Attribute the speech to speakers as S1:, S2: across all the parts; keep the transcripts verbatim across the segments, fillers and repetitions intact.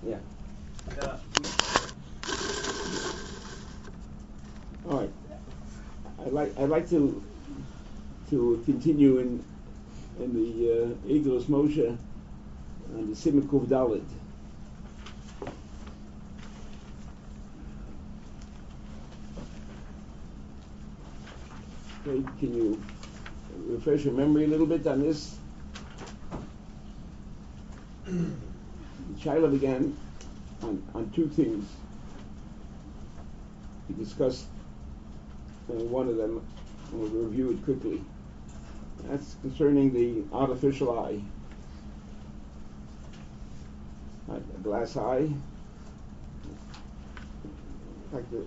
S1: Yeah.
S2: Uh,
S1: All right. I'd like I'd like to to continue in in the uh, Igros Moshe and the Simikuf Dalit. Okay, can you refresh your memory a little bit on this? The Shaila began on, on two things. We discussed uh, one of them, and we'll review it quickly. That's concerning the artificial eye. Right, a glass eye. Like the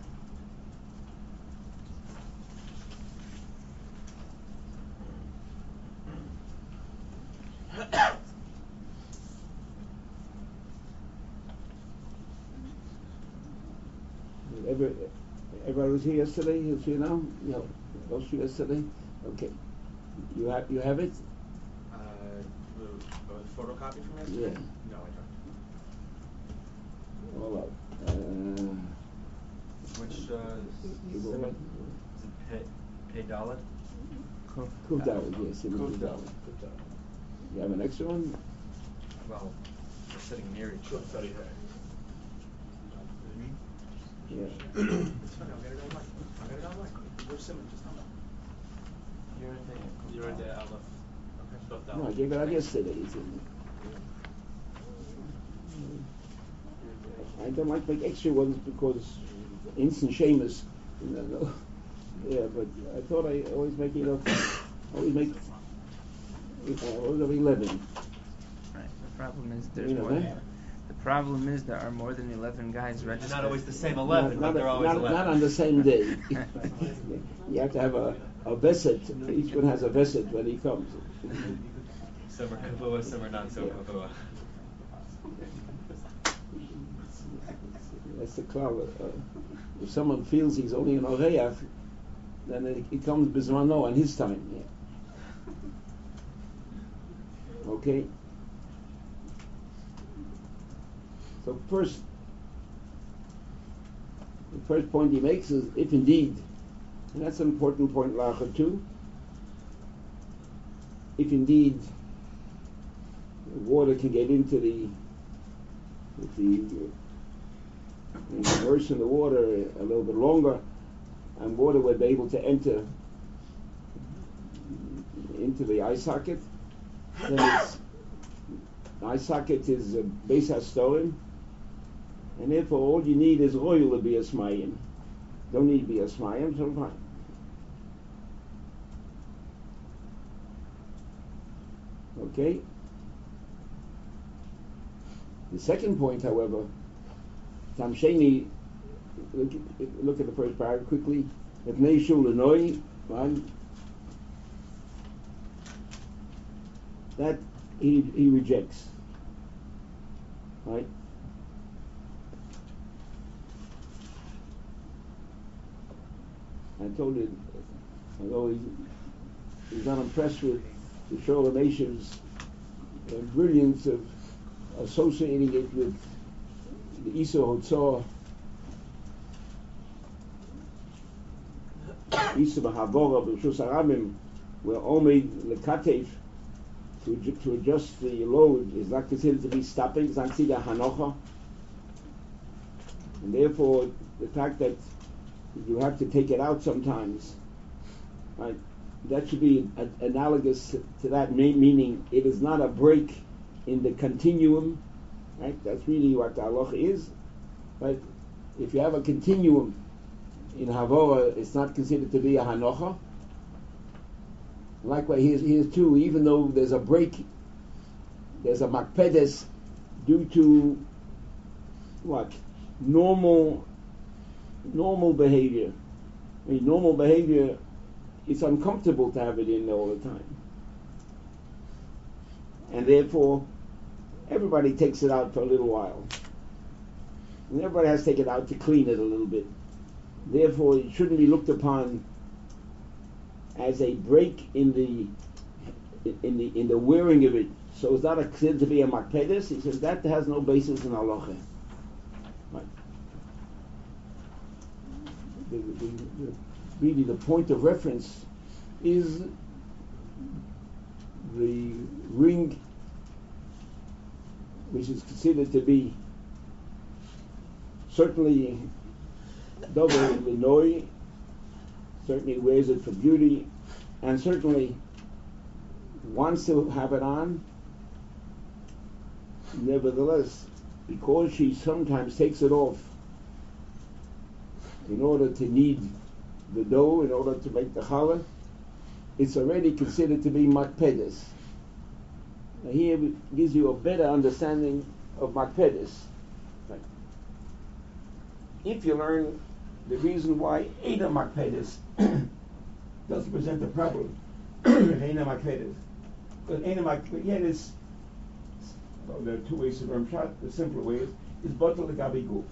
S1: Ever, everybody was here yesterday? You see now? No, was you yesterday? Okay. You have you have it?
S2: uh, the, uh, photocopy from yesterday?
S1: Yeah.
S2: No, I don't.
S1: All right. Uh,
S2: Which, uh,
S1: you go
S2: sim-
S1: right.
S2: is it pay, pay dollar?
S1: Kuf Dalet, yes, Simon Kuf Dalet. You have an extra one?
S2: Well, they're sitting near each other.
S3: Sorry.
S1: Yeah.
S2: It's fine, I'll get it online. I'll get it online.
S3: Where's Simon? Just tell me.
S2: You're in the...
S3: You're in the Aleph. Okay.
S1: No, I gave it out yesterday. It's in I don't like to make extra ones because instant Seamus, you know. Yeah, but I thought I always make it up. Always make uh, always have eleven.
S4: Right. The problem is there's
S1: You know
S4: more.
S1: that?
S4: Than, the problem is there are more than eleven guys registered.
S2: Not always the same eleven,
S1: Not,
S2: but
S1: not,
S2: they're always
S1: not,
S2: eleven.
S1: not on the same day. You have to have a, a visit. Each one has a visit when he comes.
S2: Some are kavua, some are not so
S1: Yeah.
S2: kavua.
S1: That's the cloud. Uh, if someone feels he's only an Oreach, then it, it comes Bizmano on his time. Yeah. Okay? So first, the first point he makes is if indeed, and that's an important point, Lacha too, if indeed water can get into the, if the immerse in the water a little bit longer, and water would be able to enter into the eye socket, then it's, the eye socket is a base hastorim, and therefore all you need is oil to be a smayim. Don't need to be a smayim, so fine. Okay? The second point, however, Tam Sheni, look, look at the first paragraph quickly. If Neishul Lenoi, right? That he he rejects. Right? I told you, although he's, he's not impressed with the Shoal Nation's uh, brilliance of associating it with the Isa Hotzor, Isa B'Havora, B'Shus Aramim, where Omed Lekatef, to, to adjust the load, is not considered to be stopping, it's not considered Hanocha. And therefore, the fact that you have to take it out sometimes, right, that should be a, analogous to, to that, meaning it is not a break in the continuum, right? That's really what the halacha is. Right? If you have a continuum in Havora, it's not considered to be a hanocha. Likewise, here's, here's too, even though there's a break, there's a makpedes due to what? Normal, normal behavior. I mean, normal behavior, it's uncomfortable to have it in there all the time. And therefore, everybody takes it out for a little while. And everybody has to take it out to clean it a little bit. Therefore, it shouldn't be looked upon as a break in the in the in the wearing of it, So is that considered to be a makpedes? He says that has no basis in halacha. Right. The, the, the, really, the point of reference is the ring, which is considered to be certainly double Linoy, certainly wears it for beauty, and certainly wants to have it on. Nevertheless, because she sometimes takes it off in order to knead the dough, in order to make the challah, it's already considered to be makpedes. Now here it gives you a better understanding of makpedes. Right. If you learn the reason why Eina makpedes doesn't present a problem, Eina makpedes, but Eina makpedes, yet it's, well, there are two ways to learn shot. The simpler way is, is botel legabi guf.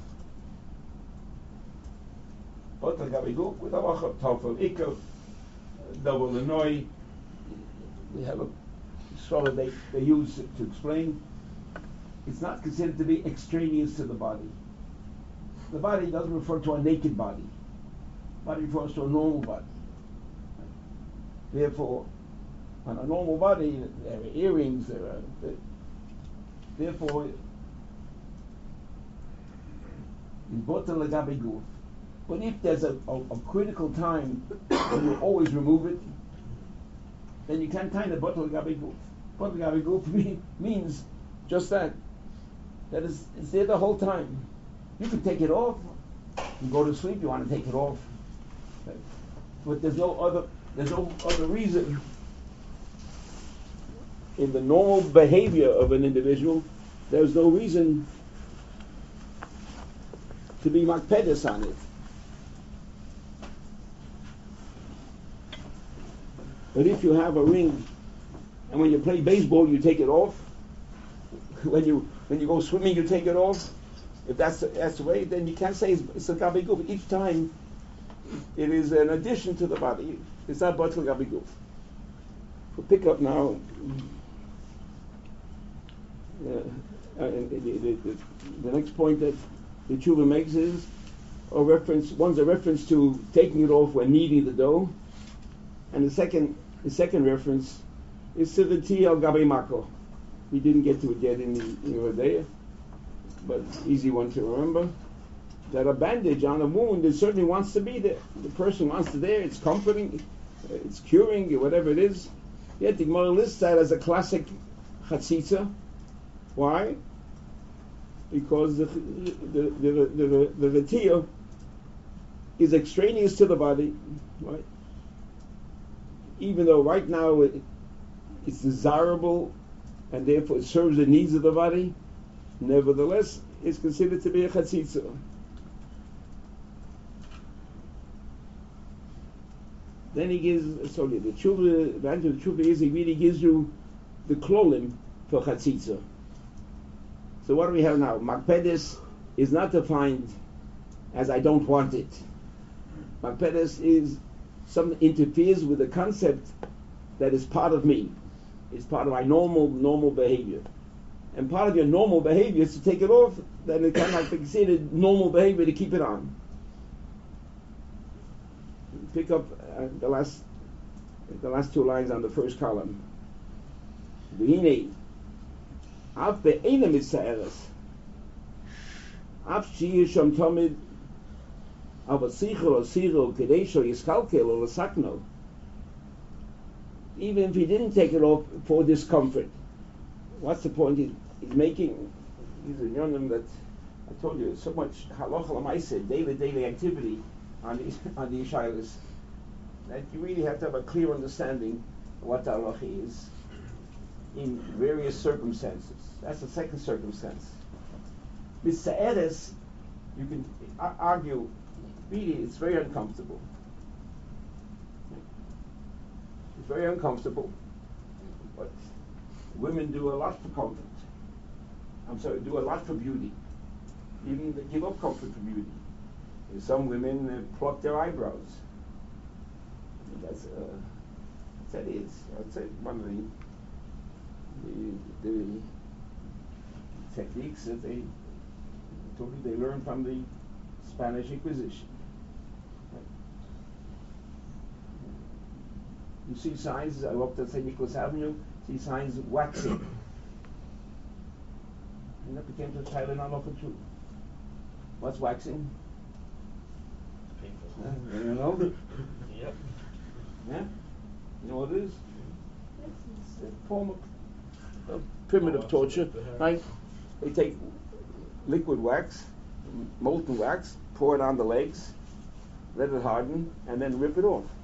S1: Botel legabi guf with halacha tafel ikkel, double Linoy. We have a swallow they, they use it to explain. It's not considered to be extraneous to the body. The body doesn't refer to a naked body. The body refers to a normal body. Therefore, on a normal body, there are earrings, there are... There, therefore, botel legabi guf. But if there's a, a, a critical time when you always remove it, then you can't kind of botel legabi guf. Botel legabi guf means just that. That is, it's there the whole time. You can take it off. You go to sleep, you want to take it off. But there's no other, there's no other reason. In the normal behavior of an individual, there's no reason to be makpedes on it. But if you have a ring, and when you play baseball, you take it off. When you when you go swimming, you take it off. If that's the, that's the way, then you can't say it's, it's a gabi guf. Each time, it is an addition to the body. It's not botel gabi guf. We'll pick up now. Uh, uh, the, the, the, the next point that the tshuva makes is a reference. One's a reference to taking it off when kneading the dough, and the second, the second reference is to the ti al gabi mako. We didn't get to it yet in the in Rodea, but easy one to remember. That a bandage on a wound, it certainly wants to be there. The person wants to there. It's comforting, it's curing, whatever it is. Yet the Gemara lists that as a classic chatzitza. Why? Because the the the the, the, the tia is extraneous to the body, right? Even though right now it, it's desirable and therefore it serves the needs of the body, nevertheless it's considered to be a chatzitza. Then he gives, sorry, the tshuva, the answer to the tshuva is he really gives you the klolim for chatzitza. So what do we have now? Makpedes is not defined as I don't want it. Makpedes is something interferes with the concept that is part of me. It's part of my normal normal behavior. And part of your normal behavior is to take it off, then it cannot be considered normal behavior to keep it on. Pick up uh, the last the last two lines on the first column. V'hinei Av be'ena mitza'eres Av she'yeh sham tamid Av asichel o sichel kedei sho yiskalkel o l'sakno. Even if he didn't take it off for discomfort, what's the point he's, he's making? He's a young that I told you so much halacha l'maaseh, daily daily activity on these on the Yishaylas, that you really have to have a clear understanding of what the halacha is in various circumstances. That's the second circumstance. With Sa'eres, you can a- argue, really, it's very uncomfortable. It's very uncomfortable, but women do a lot for comfort. I'm sorry, do a lot for beauty. Even they give up comfort for beauty. And some women uh, pluck their eyebrows. That's uh, that is. I'd say one of the the, the techniques that they totally they learned from the Spanish Inquisition. You see signs, I walked on Saint Nicholas Avenue, see signs of waxing. And that became the Thailand halacha too. What's waxing?
S2: Painful.
S1: Uh, you know?
S2: Yep.
S1: Yeah? You know what it is? It's a form of, of primitive torture, right? They take liquid wax, m- molten wax, pour it on the legs, let it harden, and then rip it off.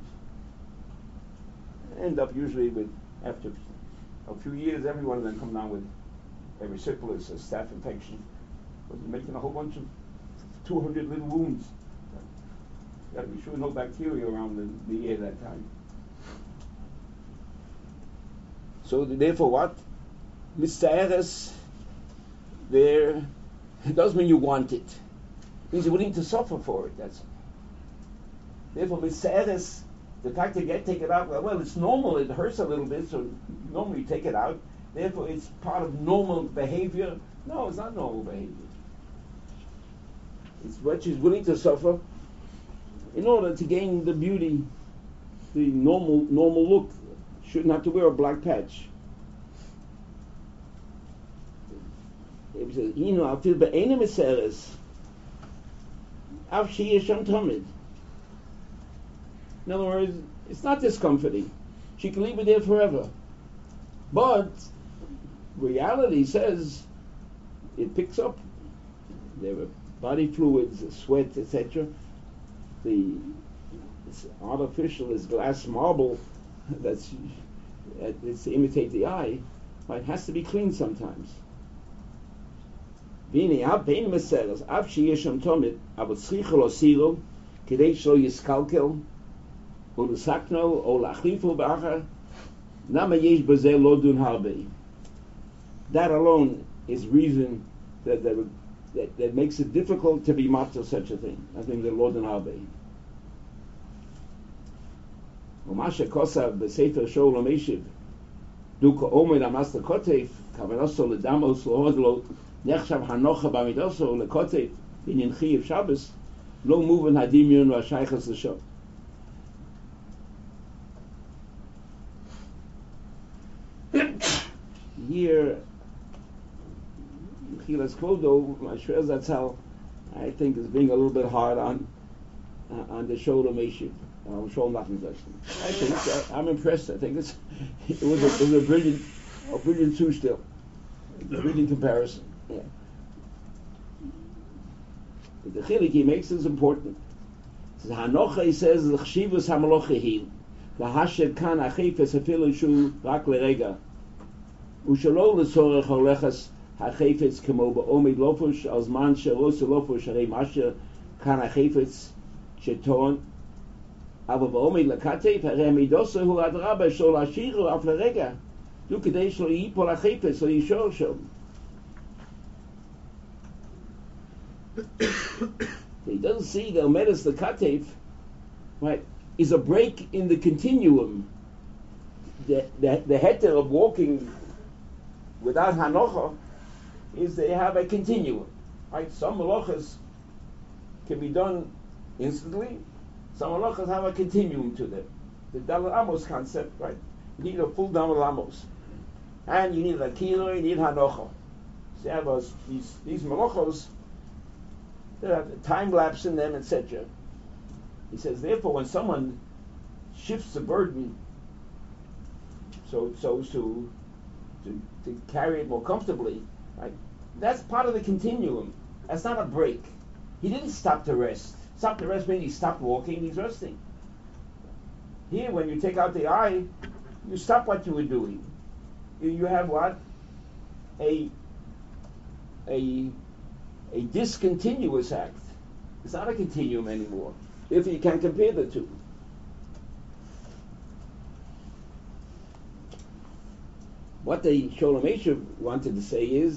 S1: End up usually with, after a few years, every one of them come down with every syphilis, a staph infection, but they're making a whole bunch of two hundred little wounds. You got to be sure no bacteria around the, the air that time. So therefore, what? Mitzvahs, there, it doesn't mean you want it. It means you're willing to suffer for it. That's therefore mitzvahs. The fact that you take it out, well, well, it's normal. It hurts a little bit, so normally you take it out. Therefore, it's part of normal behavior. No, it's not normal behavior. It's what she's willing to suffer in order to gain the beauty, the normal normal look. Shouldn't have to wear a black patch. It says, you know, I feel the enemy says, "Av sheyesham tamid." In other words, it's not discomforting. She can leave it there forever. But reality says it picks up. There are body fluids, sweat, et cetera. The it's artificial is glass marble that's it's to imitate the eye, but it has to be cleaned sometimes. V'nei ab bein meseres ab sheyesham tamid aber tzricha lo siro kidei shlo yiskalkel. That alone is reason that, that, that, that makes it difficult to be matter such a thing. I think the Lord and Harbe. Umasha Kosa Besefer Sholem Eshiv Duka Omer Amaster Kotef Kavanaso Ledamos Lohodlo Nechshav Hanocha Bamidoso Lekotef Binyan Chiv Shabbos Lo Muven Hadimion Vashaychas L'Shov. Here, Chilas Kvodo, Mashrer Zatzal, I think is being a little bit hard on uh, on the Sholem Eshiv, um, Sholem Nachmitzvah. I think uh, I'm impressed. I think it's it was a, it was a brilliant, a brilliant two still, a brilliant comparison. Yeah. The chilik he makes is important. Hanocha, he says, l'chshivus hamalocha hi, lahasher kan achifes afilu shu rak lerega. Ushalo l'sorech holechas hachefetz kamo ba'omid lofush al zman she'ros lofush harei masher kan hachefetz sheton aber ba'omid l'katef harei midosa hu adraba shol ashiru af l'rega du kedei shlo yipol hachefetz lo yishor shom. He doesn't see the omedes the katef, right, is a break in the continuum. The the, the heter of walking without hanocha is they have a continuum, right? Some malachas can be done instantly. Some malachas have a continuum to them. The Daled Amos concept, right? You need a full Daled Amos, and you need a kilo, you need hanocha. So you have a, these these malachos that have a time lapse in them, et cetera. He says, therefore, when someone shifts the burden, so so as to To, to carry it more comfortably, right? That's part of the continuum. That's not a break. He didn't stop to rest. Stop to rest means he stopped walking, he's resting. Here, when you take out the eye, you stop what you were doing. You, you have what? A, a, a discontinuous act. It's not a continuum anymore. If you can compare the two. What the Sholem Eshiv wanted to say is,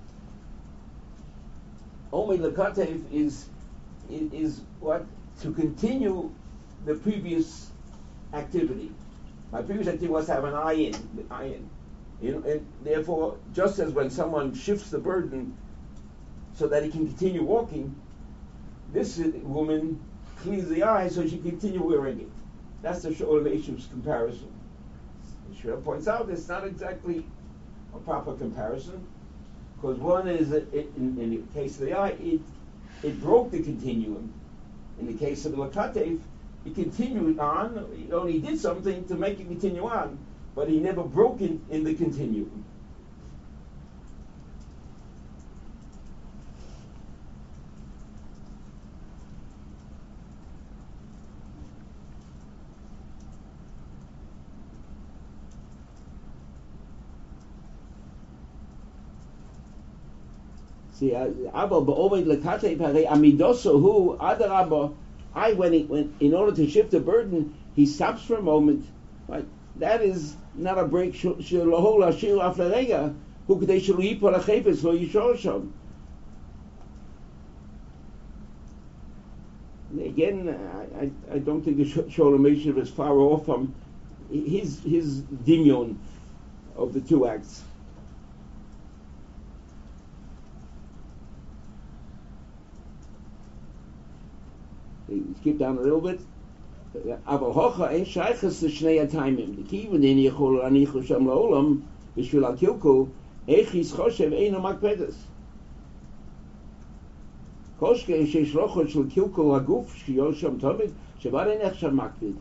S1: Omed Lekatev is, is is what to continue the previous activity. My previous activity was to have an eye in, the eye in. You know, and therefore, just as when someone shifts the burden so that he can continue walking, this woman cleans the eye so she can continue wearing it. That's the Sholem Eshuv's comparison. Shmuel points out it's not exactly a proper comparison, because one is, it, in, in the case of the eye, it, it broke the continuum. In the case of the Lakatev, he continued on, he only did something to make it continue on, but he never broke it in the continuum. See, Abba ba'oved lekatev harei amidoso hu adarabba. I when he when in order to shift the burden, he stops for a moment. Right, that is not a break. Shelo lashir aflerega hu k'dei shelo yipol hachefetz lo yishor sham. Again, I, I, I don't think the Sholem Eshuv is far off from his his dimyon of the two acts. Skip down a little bit. Aber hocha ein shaykhs the shnei taimim. The key within yechol anichu sham laolam b'shvil hakilku echis choshev eino makpedes. Koshke sheish rochot shel kilku haguf shiyol sham tomid shevar ein ech sham makped.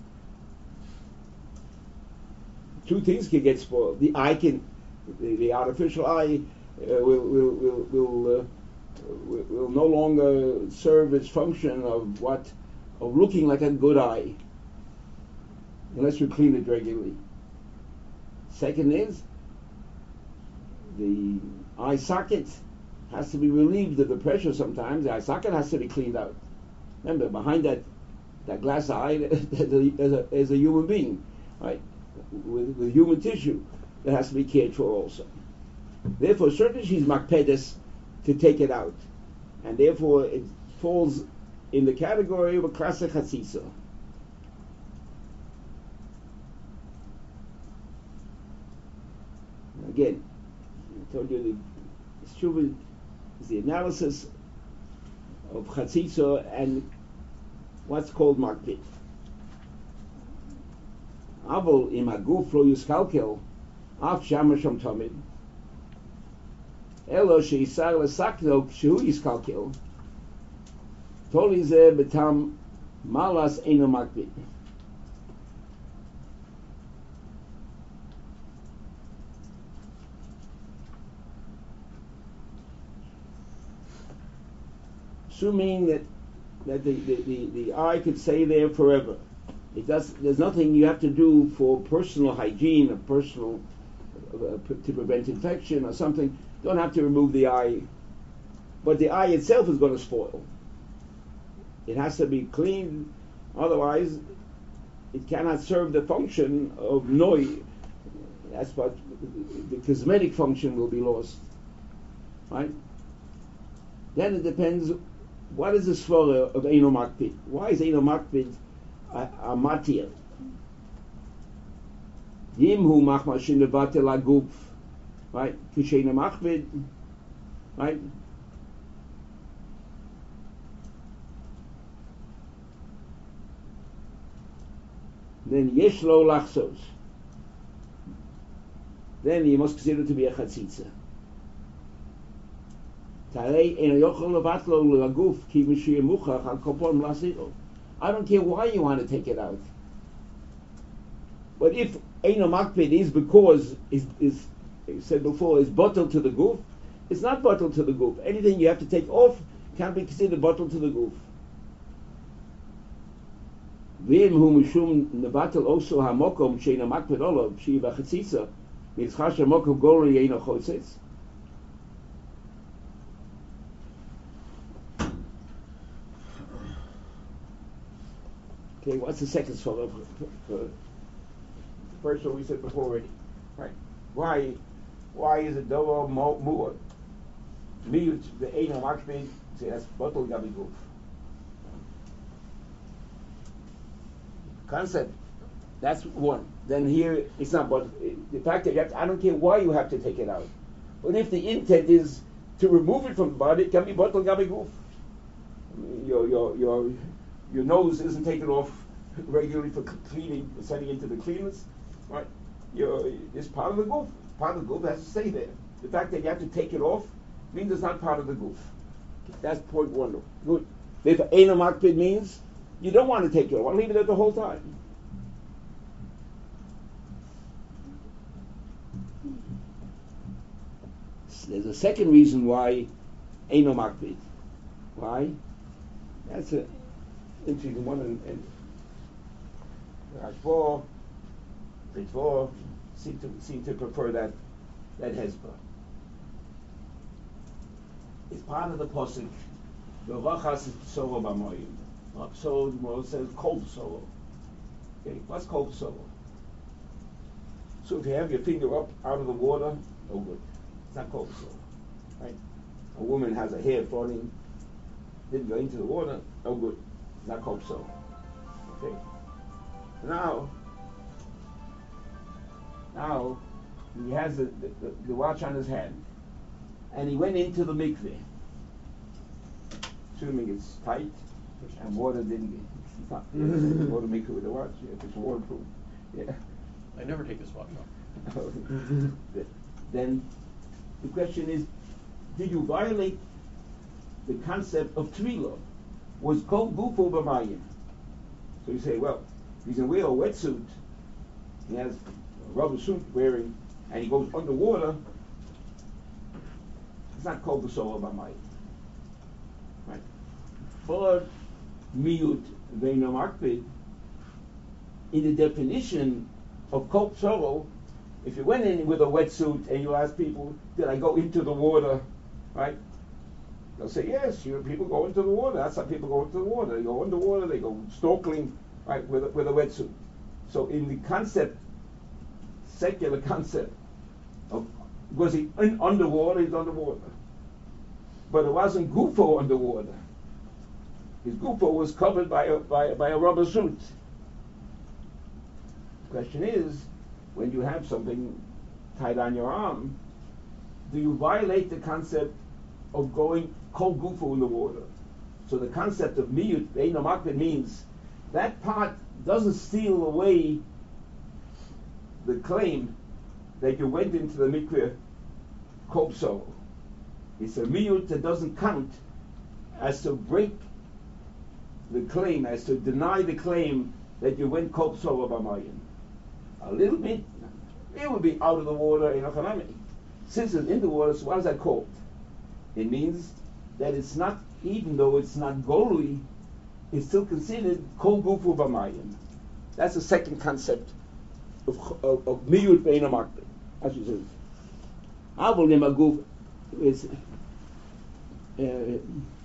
S1: Two things can get spoiled. The eye can, the, the artificial eye uh, will will will, will uh, will no longer serve its function of what of looking like a good eye unless you clean it regularly. Second is the eye socket has to be relieved of the pressure sometimes. The eye socket has to be cleaned out. Remember, behind that that glass eye there's a, there's a, there's a human being, right, with, with human tissue that has to be cared for also. Therefore, certainly she's makpedes to take it out, and therefore it falls in the category of a classic chatzitza. Again, I told you the Shuvah is the analysis of chatzitza and what's called makpid. Avol im haguf lo yuskalkel af shama sham tamid. Elo sheisar lesakno kshu yiskalkel toli ze betam malas eino makbid. Assuming that that the, the, the, the eye could stay there forever. It does. There's nothing you have to do for personal hygiene or personal uh, to prevent infection or something. You don't have to remove the eye, but the eye itself is going to spoil. It has to be cleaned, otherwise it cannot serve the function of noi. That's what the cosmetic function will be lost, right? Then it depends. What is the svara of Eino Makpid? Why is Eino Makpid a, a matir? Yimhu machma shin levatel aguf, right? Kisheina Makpid, right? Then yeshlo lachsos. Then you must consider it to be a chatzitza. I don't care why you want to take it out. But if Eino Makpid is because is is said before is bottled to the goof, it's not bottled to the goof. Anything you have to take off can be considered bottled to the goof. V'im hu mishum nevatel also hamokom she'eino makpid olav she'iva chatzitza mitzchash hamokom gori eino chotzitz. Okay, what's the second svara? The first one we said before already, right? Why, why is it davar mu'ad? Me, the Eino Makpid, say that's bottle gabi guf. Concept That's one. Then here it's not, but the fact that you have to, I don't care why you have to take it out. But if the intent is to remove it from the body, it can be bottle gabi goof. Your your your your nose isn't taken off regularly for cleaning, sending into the cleaners, right? Your it's part of the goof. Part of the goof has to stay there. The fact that you have to take it off means it's not part of the goof. That's point one. Good. If Eino Makpid means you don't want to take it off, I'll leave it there the whole time. There's a second reason why Eino Makpid. Why? That's an interesting one. And, and Rashba, Ritva seem to seem to prefer that that hezbollah. It's part of the posuk. The Vachas is Psoro B'Moyim. So the Gemara says Kol Psoro. Okay, what's Kol Psoro? So if you have your finger up out of the water, no good. It's not Kol Psoro, right? A woman has a hair falling, didn't go into the water, no good. It's not Kol Psoro. Okay. Now, now he has the, the, the, the watch on his hand, and he went into the mikveh. Assuming it's tight and water didn't get it's not water mikveh with the watch. Yeah, if it's waterproof, yeah.
S3: I never take this watch off.
S1: Then the question is, did you violate the concept of tefillah? Was kol gufo b'mayim? So you say, well, he's going to wear a wetsuit. He has a rubber suit wearing, and he goes underwater. It's not kol b'sola b'mayim, right? But miyut ve'ino makpid, in the definition of kol b'sola, if you went in with a wetsuit and you ask people, did I go into the water, right? They'll say, yes, you people go into the water. That's how people go into the water. They go underwater, they go snorkeling, right, with a, with a wetsuit. So in the concept, secular concept of, was he in underwater? He's underwater. But it wasn't gufo underwater. His gufo was covered by a, by, by a rubber suit. The question is, when you have something tied on your arm, do you violate the concept of going kol gufo in the water? So the concept of miyut ve'ino makpid means that part doesn't steal away the claim that you went into the mikveh kol b'sola. It's a miyut that doesn't count as to break the claim, as to deny the claim that you went kol b'sola b'mayim. A little bit, it would be out of the water in Achanami. Since it's in the water, so what is that called? It means that it's not, even though it's not golui, it's still considered kol gufu b'mayim. That's the second concept of of, of miyut ve'ino makpid. As you said, avol nimaguf is uh,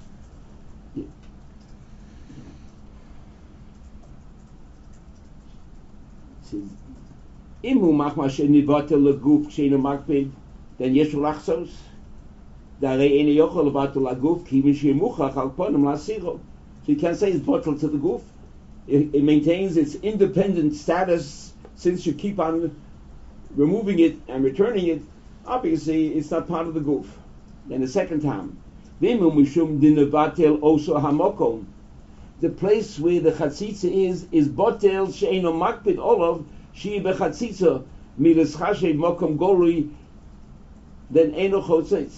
S1: Imu machma shenivatel leguf sheinu makpid, then yesh lachsos. Darei ene yochol levatel leguf ki mishemuchach al ponim lasicho. So you can't say it's bottled to the goof. It, it maintains its independent status since you keep on removing it and returning it. Obviously, it's not part of the goof. Then the second time, Vimu mishum dinevatel oso hamokom. The place where the chatzitza is is botel sheino makpid olav shi bechatzitza milas chashev mokom golui. Then eno chotzitz.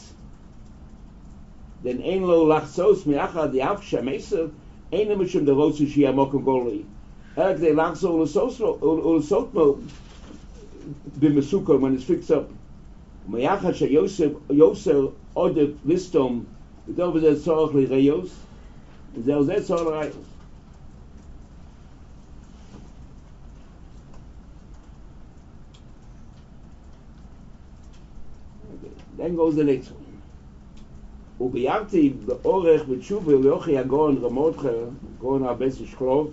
S1: Then ein lo lachsos miachad the avsha mesa eno mishum the rotzu shi mokom golui. Erg de lachso ulasotmo b'mesuko when it's fixed up. Miachad she Yosef Yosef odef listom over the tzorach l'reyos. Zeh zeh tzorach l'reyos. Then goes the next one. Ubiyavti be'orech b'tshuva leochi agon ramotcha gon arbes shklov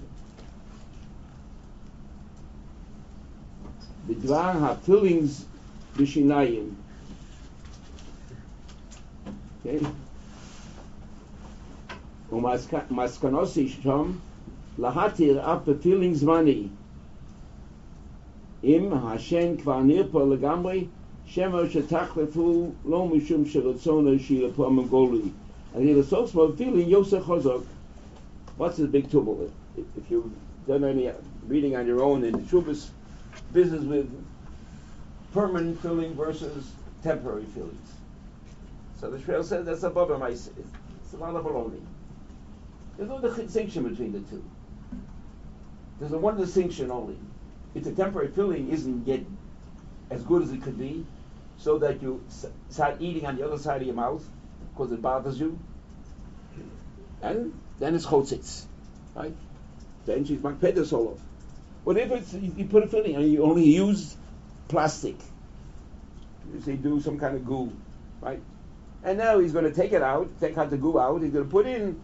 S1: b'dvar ha'fillings b'shinayim. Okay. Umaskanosi shom lahatir af befillings money Im Hashem kvar nirpa legamri, shema shetachlefu lo mishum sherotzona shilapom goli. And he was so small feeling Yosef Chazok. What's the big trouble? If you've done any reading on your own in the Shubas business with permanent filling versus temporary fillings. So the Shmuel says that's a bubble mice. It's a lot of baloney. There's no distinction between the two. There's a one distinction only. If the temporary filling isn't yet as good as it could be, so that you s- start eating on the other side of your mouth because it bothers you, and then it's chotzitz, right? Then she's makpedes all off. But if it's you, you put a filling and you only use plastic, you say do some kind of goo, right? And now he's going to take it out, take out the goo out. He's going to put in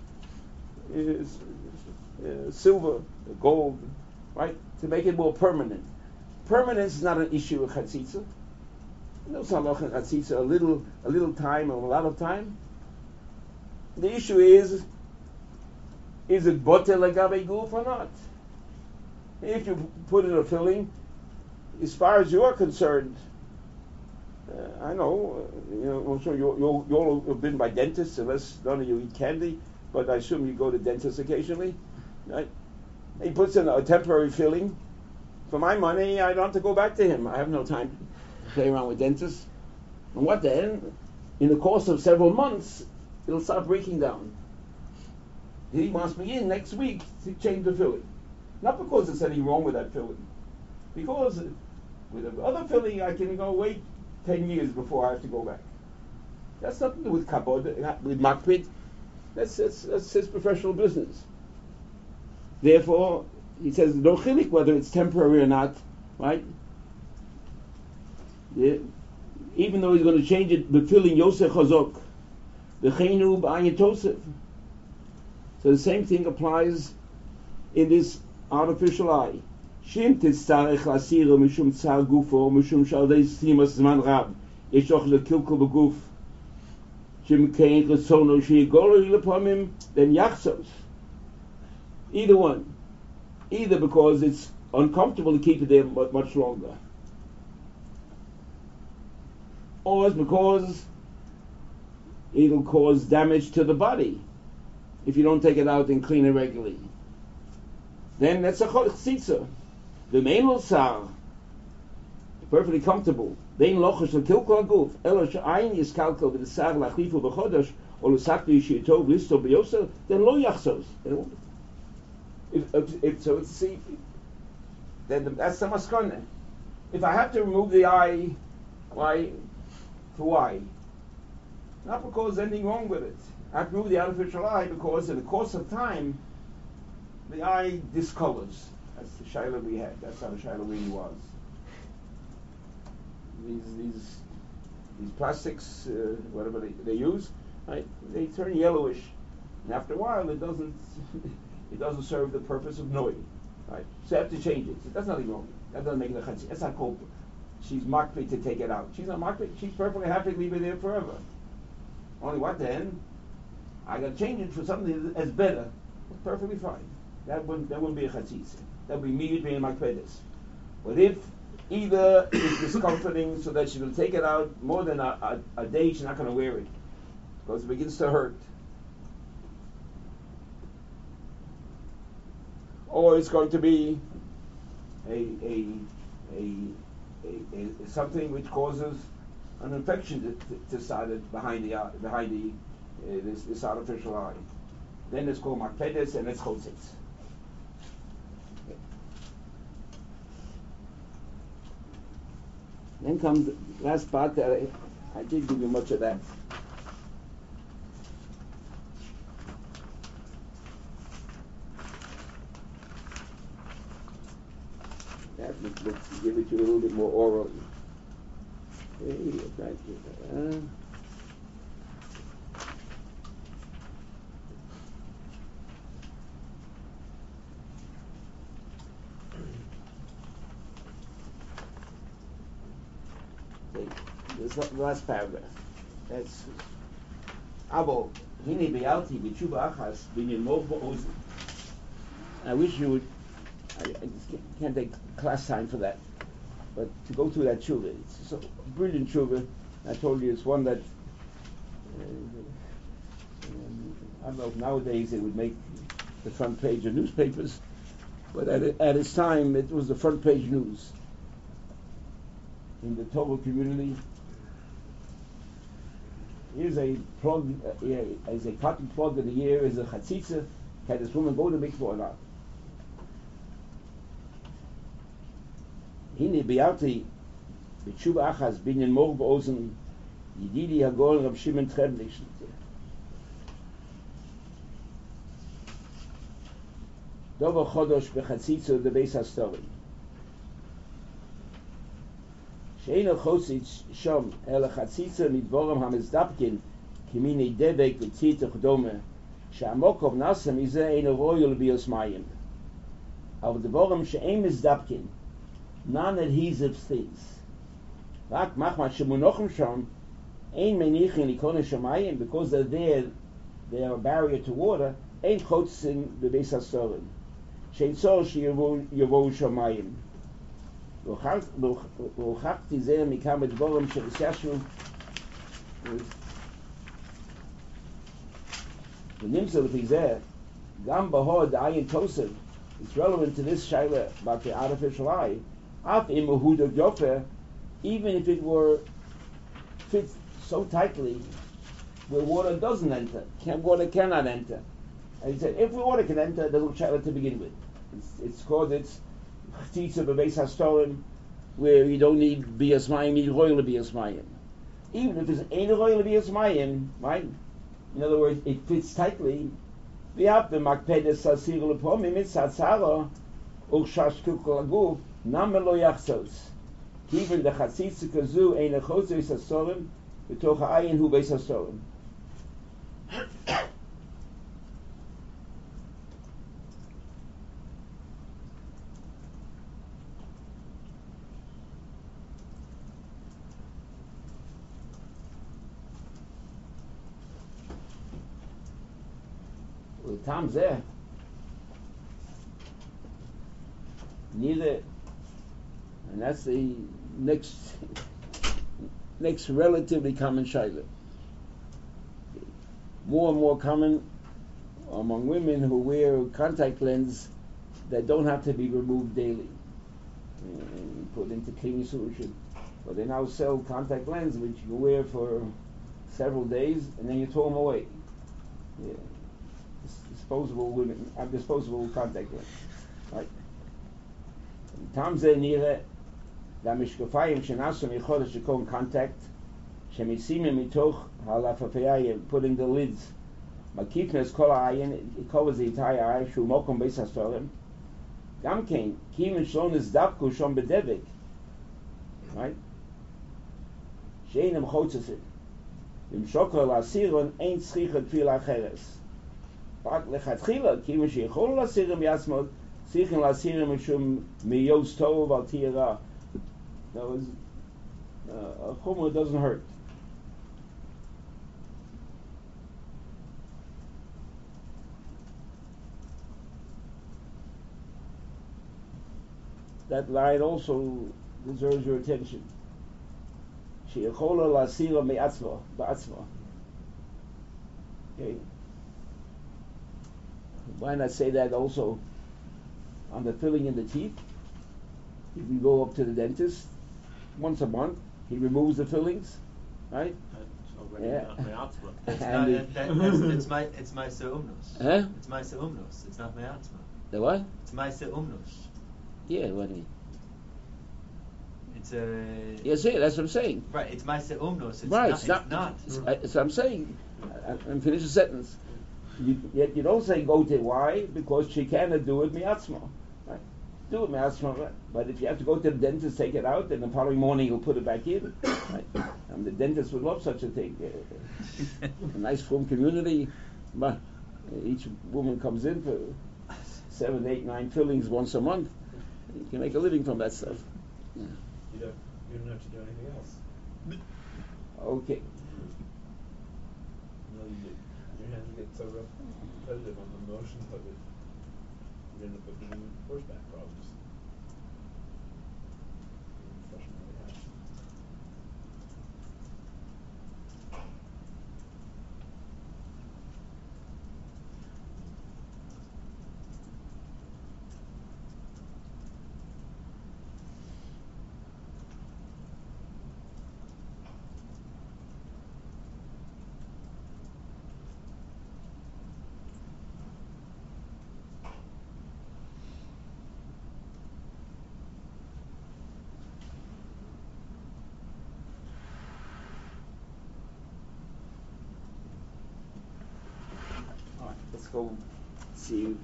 S1: uh, uh, silver, gold, right, to make it more permanent. Permanence is not an issue with chatzitza. No salach in chatzitza, a little, a little time or a lot of time. The issue is, is it botel legabe guf or not? If you put in a filling, as far as you're concerned, uh, I know, uh, you know, I'm sure you you you all have been by dentists, unless none of you eat candy, but I assume you go to dentists occasionally, right? He puts in a temporary filling. For my money, I don't have to go back to him. I have no time to play around with dentists. And what then? In the course of several months, it'll start breaking down. He wants me in next week to change the filling. Not because there's anything wrong with that filling. Because with the other filling, I can go wait ten years before I have to go back. That's nothing to do with kabod, with makpid. That's, that's, that's his professional business. Therefore, he says no chilik whether it's temporary or not, right? Yeah. Even though he's going to change it, the filling Yosef Chazok, the chenu b'ayin tosef. So the same thing applies in this artificial eye. Shim titzarech lasiro mishum tzar gufo mishum shaldei simas zman rab. Yesh och lekilkul beguf. Shim kein resono sheyigolo lepamim then yachsos. Either one. Either because it's uncomfortable to keep it there much longer, or it's because it'll cause damage to the body if you don't take it out and clean it regularly. Then that's a chatzitza. The main losar, perfectly comfortable. Then lochos lekilkol aguf elo she'ayin yiskalkol v'desar lachlifu b'chodesh or l'sakti yishitov listo b'yosel then lo yachsos. If, if, if so, it's see, then the, that's the maskana. If I have to remove the eye, why? For why? Not because there's anything wrong with it. I have to remove the artificial eye because in the course of time, the eye discolors. That's the shayla we had. That's how the shayla really was. These these these plastics, uh, whatever they, they use, right? They turn yellowish, and after a while, it doesn't. It doesn't serve the purpose of noi, right? So you have to change it. So that's nothing wrong. That doesn't make it a chatzitza. That's not called. She's makpid to take it out. She's not makpid. She's perfectly happy to leave it there forever. Only what then? I got to change it for something that's better. That's perfectly fine. That wouldn't that wouldn't be a chatzitza. That would be me being makpidus. But if either it's discomforting so that she will take it out more than a, a, a day, she's not going to wear it because it begins to hurt. Or it's going to be a, a, a, a, a something which causes an infection to, to start it behind the behind the uh, this, this artificial eye. Then it's called makpedes and it's chotzitz. Then comes the last part that I, I didn't give you much of that. Let's, let's give it to you a little bit more orally. Okay, thank you. Uh, okay, this is the last paragraph. That's Abo, hini be'alti b'tshuva achas b'nyin mov ba'ozi. I wish you would. I, I just can't, can't take class time for that. but to go through that tshuva, it's so brilliant tshuva. I told you it's one that uh, um, I don't know if nowadays it would make the front page of newspapers, but at, at its time it was the front page news in the Torah community. Here's a plug, uh, yeah, as a cotton plug of the year is a chatzitza. Can this woman go to mikvah or not? Hine biarti b'tshuva achas binyan mor b'ozen yididi hagol Rav Shimon Trebnik. Dover chodosh b'chatzitza debeis hastorim. Sheina chotzitz shom el chatzitza midvoram hamizdapkin kimini debek v'tzitach dome she'amokov nasam izeh ein royal bios mayim. Av devoram she'ein mizdapkin, non-adhesive things. Rak machma shemunochem shom ein menichin ikone shamayim, because they're there, they are a barrier to water. Ein chotzin bebeis hastorim. Shein tzor she'yavo shamayim. והוכחתי זה מכמה דבורים שהתיישבו ונמצא לפי זה גם בהוד עין תוסף. It's relevant to this shaila about the artificial eye. אף אם הוא יופי, even if it were fit so tightly where water doesn't enter, can, water cannot enter. And he said if water can enter, the little shaila to begin with. It's, it's called it's Chatzitza b'beis hastorim, where you don't need bias mayim, you need royal bias mayim. Even if it's ain't royal bias mayim, right? In other words, it fits tightly. We have the makpedes sasir lepomim mitzatzara uchshashkuk laguf namelo yachsos. Even the chatzitza kazu ain't a chotzer beis hastorim b'toch ha'ayin hu beis hastorim. Tom's there. Neither, and that's the next next relatively common shaila. More and more common among women who wear contact lens that don't have to be removed daily and put into cleaning solution. But they now sell contact lens which you wear for several days and then you throw them away. Yeah. Disposable women, uh, disposable contact lens, right? Tam ze nire da mishkafayim shenasu michodesh shekon contact shemisimim mitoch halafafayim, putting the lids makifnes kol ha'ayin, it covers the entire eye shu mokom beis hastorim gam kein kimin shlon is davku shom bedevik, right? Sheinem chotzesin im shokol asiron ein tzricha tfil acheres. רק לכתחילה, כי מי שיכול להסיר מיעצמו, צריכים להסיר משום מיוס טוב על תירה. That was, uh, a chumrah doesn't hurt. That line also deserves your attention. שיכול להסיר מיעצמו, בעצמו. Okay. Why not say that also on the filling in the teeth? If you go up to the dentist once a month, he removes the fillings, right?
S2: That's already
S1: Yeah.
S2: not me'atzma.
S5: It's
S1: And
S5: not,
S1: it-
S5: that, that's, it's my it's my umnus.
S1: Huh?
S5: It's my umnus. It's not me'atzma.
S1: The what?
S5: It's my umnus.
S1: Yeah, what do you mean?
S5: It's a
S1: Yes, yeah, that's what I'm saying.
S5: right. It's my umnus. It's
S1: Right,
S5: not.
S1: it's not.
S5: It's not.
S1: It's, I, it's what I'm saying. I, I'm finish the sentence. You, yet you don't say go to why? Because she cannot do it miatzma. Right? Do it miatzma. Right? But if you have to go to the dentist, take it out, and the following morning you'll put it back in. Right? And the dentist would love such a thing. Uh, a nice firm community. But each woman comes in for seven, eight, nine fillings once a month. You can make a living from that stuff. Yeah.
S6: You don't, you don't have to do anything else.
S1: Okay.
S6: No, you, your hands get so repetitive on the motions of it, you end up with getting horseback problems.
S1: go see,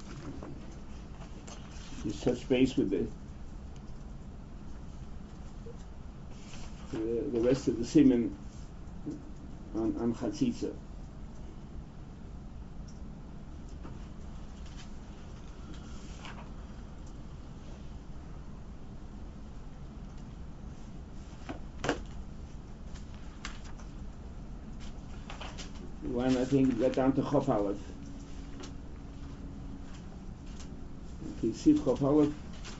S1: just touch base with the the, the rest of the siman on, on Chatzitza. When I think get down to Chof Aleph. Okay, see Chof Aleph.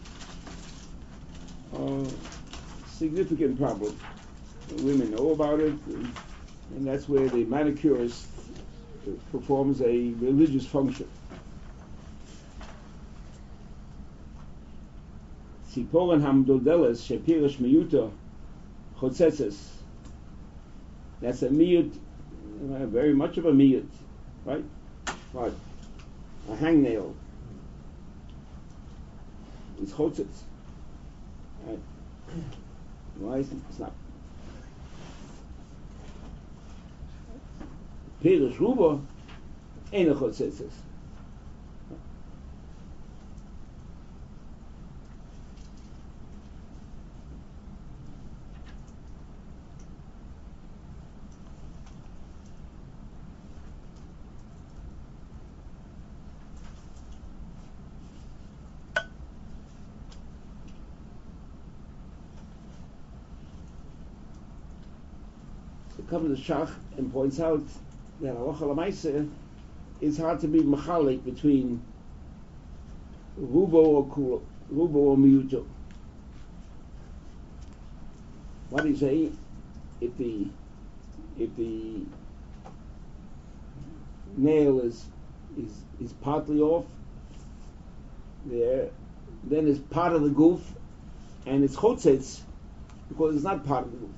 S1: Uh, significant problem. Women know about it, and, and that's where the manicurist performs a religious function. Tziporen hamdoldeles shepirish miyuto chotzetzes. That's a miyut, uh, very much of a miyut, right? What? A hangnail. It's chotzitz. Right? Why is it? It's not. Pirish rubo, eine chotzetzes. Comes the Shach and points out that halacha l'maaseh is hard to be machalik between rubo or kula, rubo or miyuto. What do you say if the if the nail is is is partly off there, then it's part of the goof, and it's chotzitz because it's not part of the goof.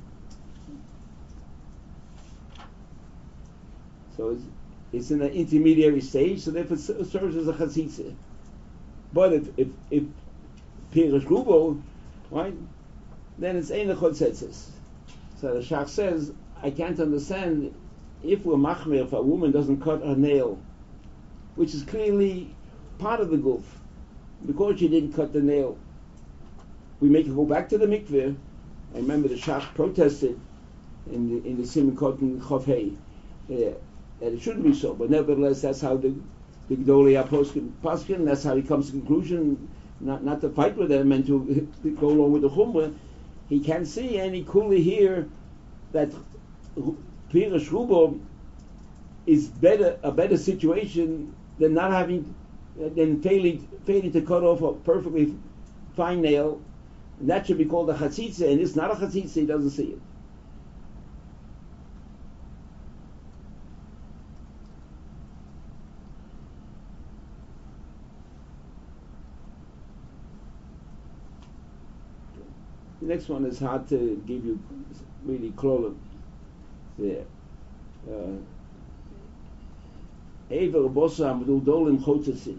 S1: So it's, it's in an intermediary stage, so therefore it serves as a chatzitza. But if if if pirish rubo, right, then it's ein chotzetzes. So the Shach says, I can't understand if we're machmir if a woman doesn't cut her nail, which is clearly part of the goof, because she didn't cut the nail. We make her go back to the mikveh. I remember the Shach protested in the in the Siman Kotten Chof Hei. Uh, that it shouldn't be so, but nevertheless, that's how the the Gdolei HaPoskim Paskin. That's how he comes to conclusion, not not to fight with them and to, to go along with the Chumrah. He can't see any kuli here that Pirish Rubo is better a better situation than not having than failing failing to cut off a perfectly fine nail. And that should be called a chatzitza, and it's not a chatzitza. He doesn't see it. The next one is hard to give you really klolim there. Ever bosa amdul dolim chotzetzin.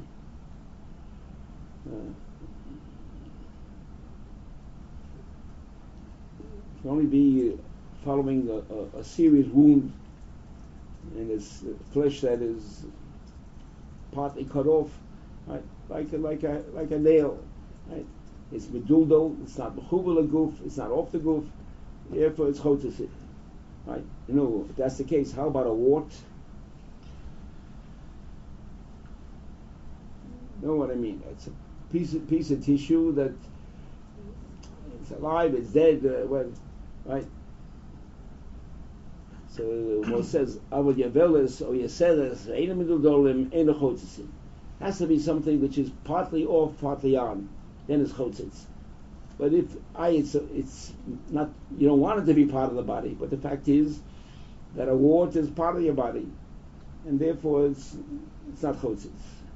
S1: Can only be following a, a, a serious wound, and it's flesh that is partly cut off, right? Like a, like a like a nail, right? It's meduldo, it's not mechubel goof, it's not off the goof, therefore it's chotzetzin, right? You know, if that's the case, how about a wart? You know what I mean? It's a piece of, piece of tissue that it's alive, it's dead, uh, well, right? So what says, Avad Yavelis or Yaseres, Eina Miduldolim, Eina Chotzetzin. Has to be something which is partly off, partly on. Then it's chotzitz. But if I, it's it's not. You don't want it to be part of the body. But the fact is that a wart is part of your body, and therefore it's it's not chotzitz.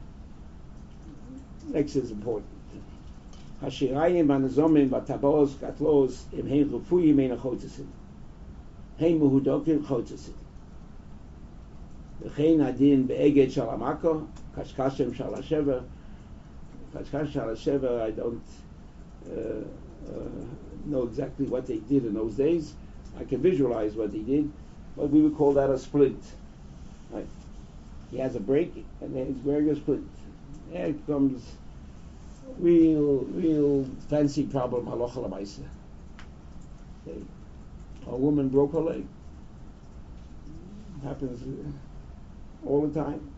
S1: Next is important. Hashirayim vanazomim vatabos katlos im hein rufuyim ein chotzitzin. Hein muhudokim chotzitzin. V'chein adin be'eged shalamako kashkashem shalashever. Kashkash shalashever. I don't uh, uh, know exactly what they did in those days. I can visualize what they did, but we would call that a splint. Right. he has a break, and then he's wearing a splint. There comes real, real fancy problem, halacha l'maisa. Okay. A woman broke her leg. Happens uh, all the time.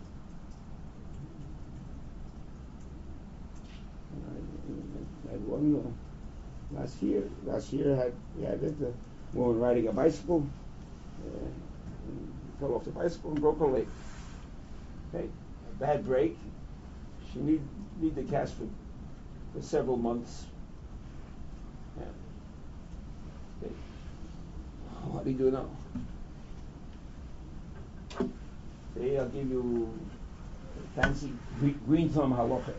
S1: I had one uh, last year. Last year I had we had it, a woman riding a bicycle, uh, fell off the bicycle and broke her leg. Okay, a bad break. She need need the cast for for several months. Yeah. Okay. What do you do now? Today I'll give you a fancy green, green thumb halacha.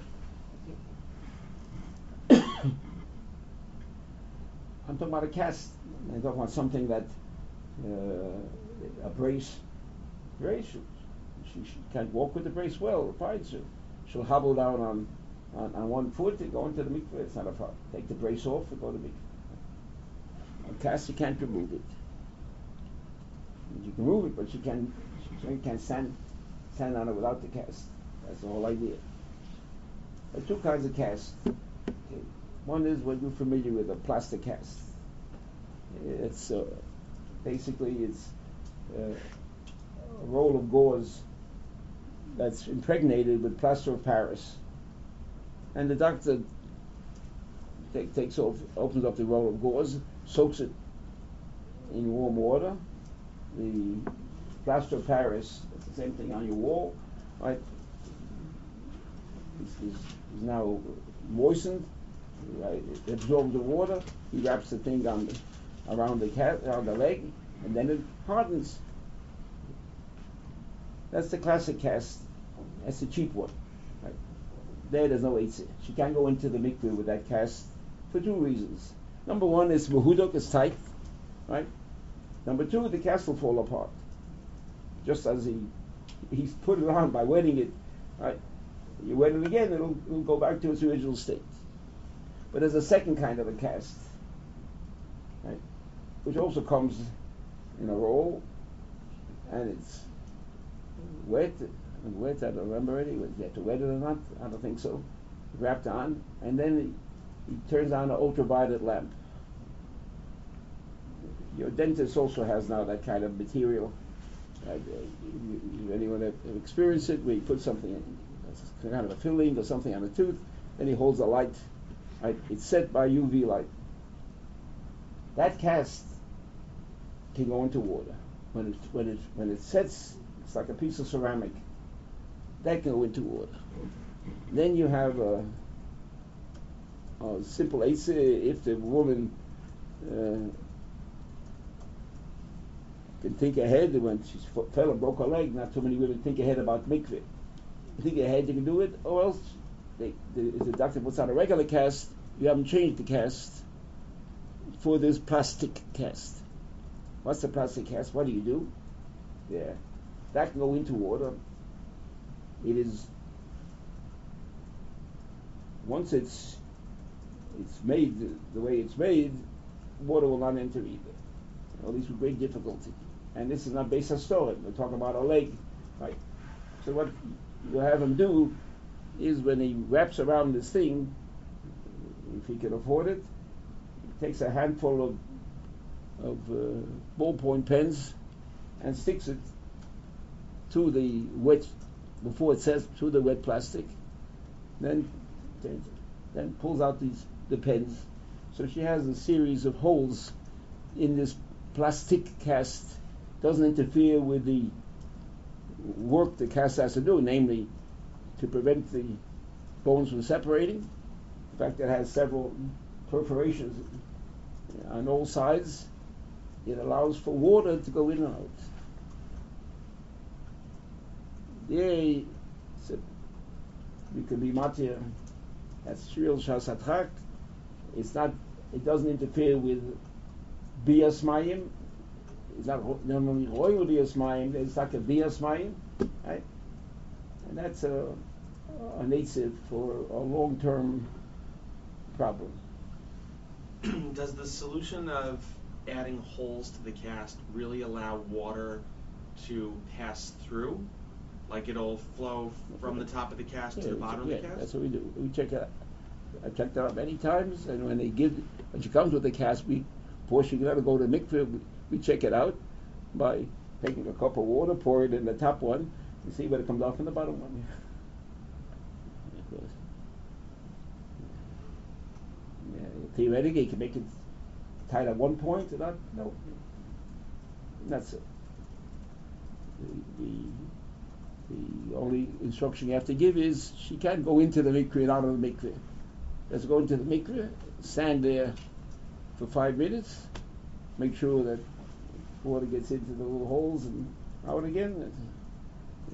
S1: I'm talking about a cast. I'm talking about something that uh, a brace. Brace. She, she can't walk with the brace well. Fine, so she'll hobble down on, on, on one foot and go into the mikveh. It's not a problem. Take the brace off and go to the mikveh. A cast, you can't remove it. You can move it, but you can you can't stand stand on it without the cast. That's the whole idea. There are two kinds of casts. Okay. One is what you're familiar with, a plastic cast. It's uh, basically it's uh, a roll of gauze that's impregnated with plaster of Paris, and the doctor take, takes off, opens up the roll of gauze, soaks it in warm water. The plaster of Paris, it's the same thing on your wall, right? Is now moistened, right? It absorbs the water. He wraps the thing on the, around the cat, around the leg, and then it hardens. That's the classic cast. That's the cheap one. Right? There, there's no eitzah. She can't go into the mikveh with that cast for two reasons. Number one is mahudok, is tight, right? Number two, the cast will fall apart. Just as he he's put it on by wetting it, right? You wet it again, it'll, it'll go back to its original state. But there's a second kind of a cast, right? Which also comes in a roll, and it's wet. Wet, I don't remember already. You have to wet it or not? I don't think so. Wrapped on, and then he, he turns on an ultraviolet lamp. Your dentist also has now that kind of material. Right? You, you, anyone have experienced it, where you put something in, kind of a filling or something on a tooth, then he holds a light. Right? It's set by U V light. That cast can go into water. When it when it when it sets, it's like a piece of ceramic. That can go into water. Then you have a, a simple eitzah. If the woman uh, can think ahead, when she fell and broke her leg, not too many women think ahead about mikveh. Think ahead, you can do it, or else they, the, if the doctor puts on a regular cast, you haven't changed the cast for this plastic cast. What's the plastic cast? What do you do? Yeah, that can go into water. It is once it's it's made the, the way it's made, water will not enter either, at least with great difficulty. And this is not based on storing. We're talking about a leg, right? So what you have him do is when he wraps around this thing, if he can afford it, he takes a handful of of uh, ballpoint pens and sticks it to the wet, before it says to the wet plastic, then then, then pulls out these the pens. So she has a series of holes in this plastic cast. Doesn't interfere with the work the cast has to do, namely to prevent the bones from separating. In fact, it has several perforations on all sides. It allows for water to go in and out. Yay! So you can be matir. That's real shasatrak. It's not. It doesn't interfere with bias mayim. It's not normally royal bias mayim. It's like a bias mayim, right? And that's a a native for a long-term problem.
S2: Does the solution of adding holes to the cast really allow water to pass through, Like it'll flow from the top of the cask to
S1: Yeah,
S2: the
S1: we
S2: bottom
S1: check-
S2: of the
S1: yeah,
S2: cask?
S1: that's what we do. We check it out. I checked it out many times, and when they give, when she comes with the cask, we, before she got to go to the mikveh, we, we check it out by taking a cup of water, pour it in the top one, and see what it comes off in the bottom one. Of course. Yeah, theoretically, you can make it tight at one point, and not, no. That's it. The, the, the only instruction you have to give is she can't go into the mikveh and out of the mikveh. Let's go into the mikveh, stand there for five minutes, make sure that water gets into the little holes and out again. Yeah.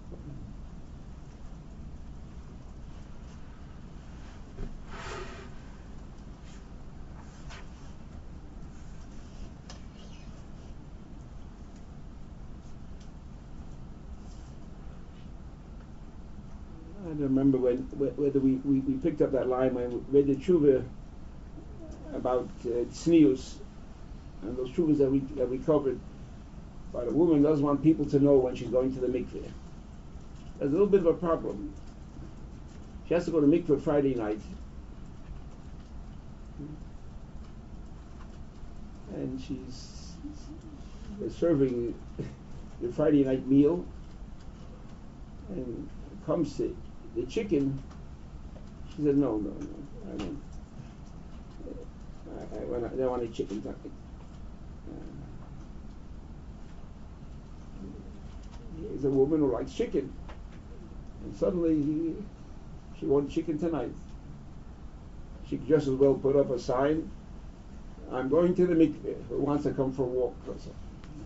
S1: I don't remember when whether we, we, we picked up that line when we read the tshuva about uh, tznius and those tshuvas that we that we covered. But a woman doesn't want people to know when she's going to the mikveh. There's a little bit of a problem. She has to go to mikveh Friday night, and she's serving the Friday night meal, and comes to the chicken. She said, "No, no, no, I don't. I, I, I don't want any chicken." Uh, he's a woman who likes chicken, and suddenly he, she wants chicken tonight. She could just as well put up a sign, "I'm going to the mikveh. Who wants to come for a walk?" Or something.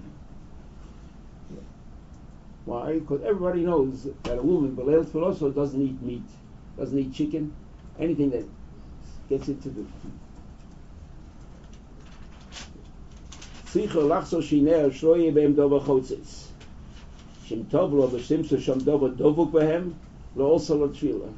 S1: Why? Because everybody knows that a woman, B'leil also doesn't eat meat, doesn't eat chicken, anything that gets into the Tzicha lachso shinei shloye beim dova chotzes. Shem tov lo v'shimso sham dova dovuk behem lo also lo tefillah.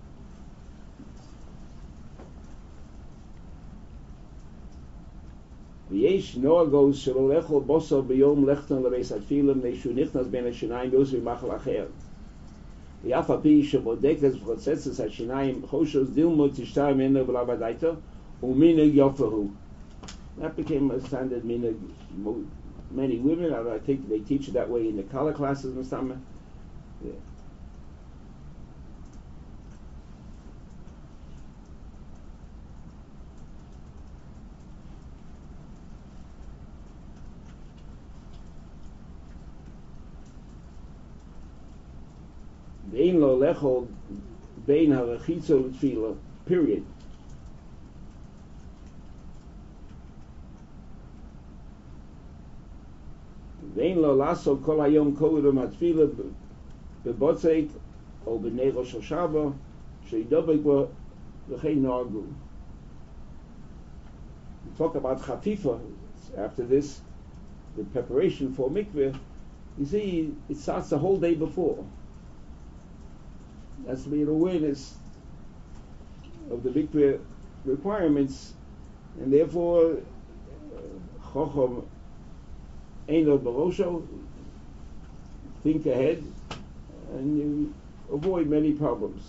S1: V'yesh noagos shelo lechol boso b'yom lechton l'beis atfilim neishu nichnas ben hashinayim yosvi machal acher. V'yaf api shebodek es v'chotzes hashinayim choshos dilmo tishtar meno v'lavadaito u'minig yofahu. That became a standard minhag. Many women, I think they teach it that way in the color classes and stuff. Yeah. Ve'in lo lechol bein harachitzo l'tfila, period. Ve'in lo laso kol hayom kodem hatfila bebotzek o b'nei rosh hashava sheidobek bo v'chein noagu. We talk about chatifa after this, the preparation for mikveh. You see, it starts the whole day before. That's to be an awareness of the mikveh requirements, and therefore chochom eino barosho, think ahead, and you avoid many problems.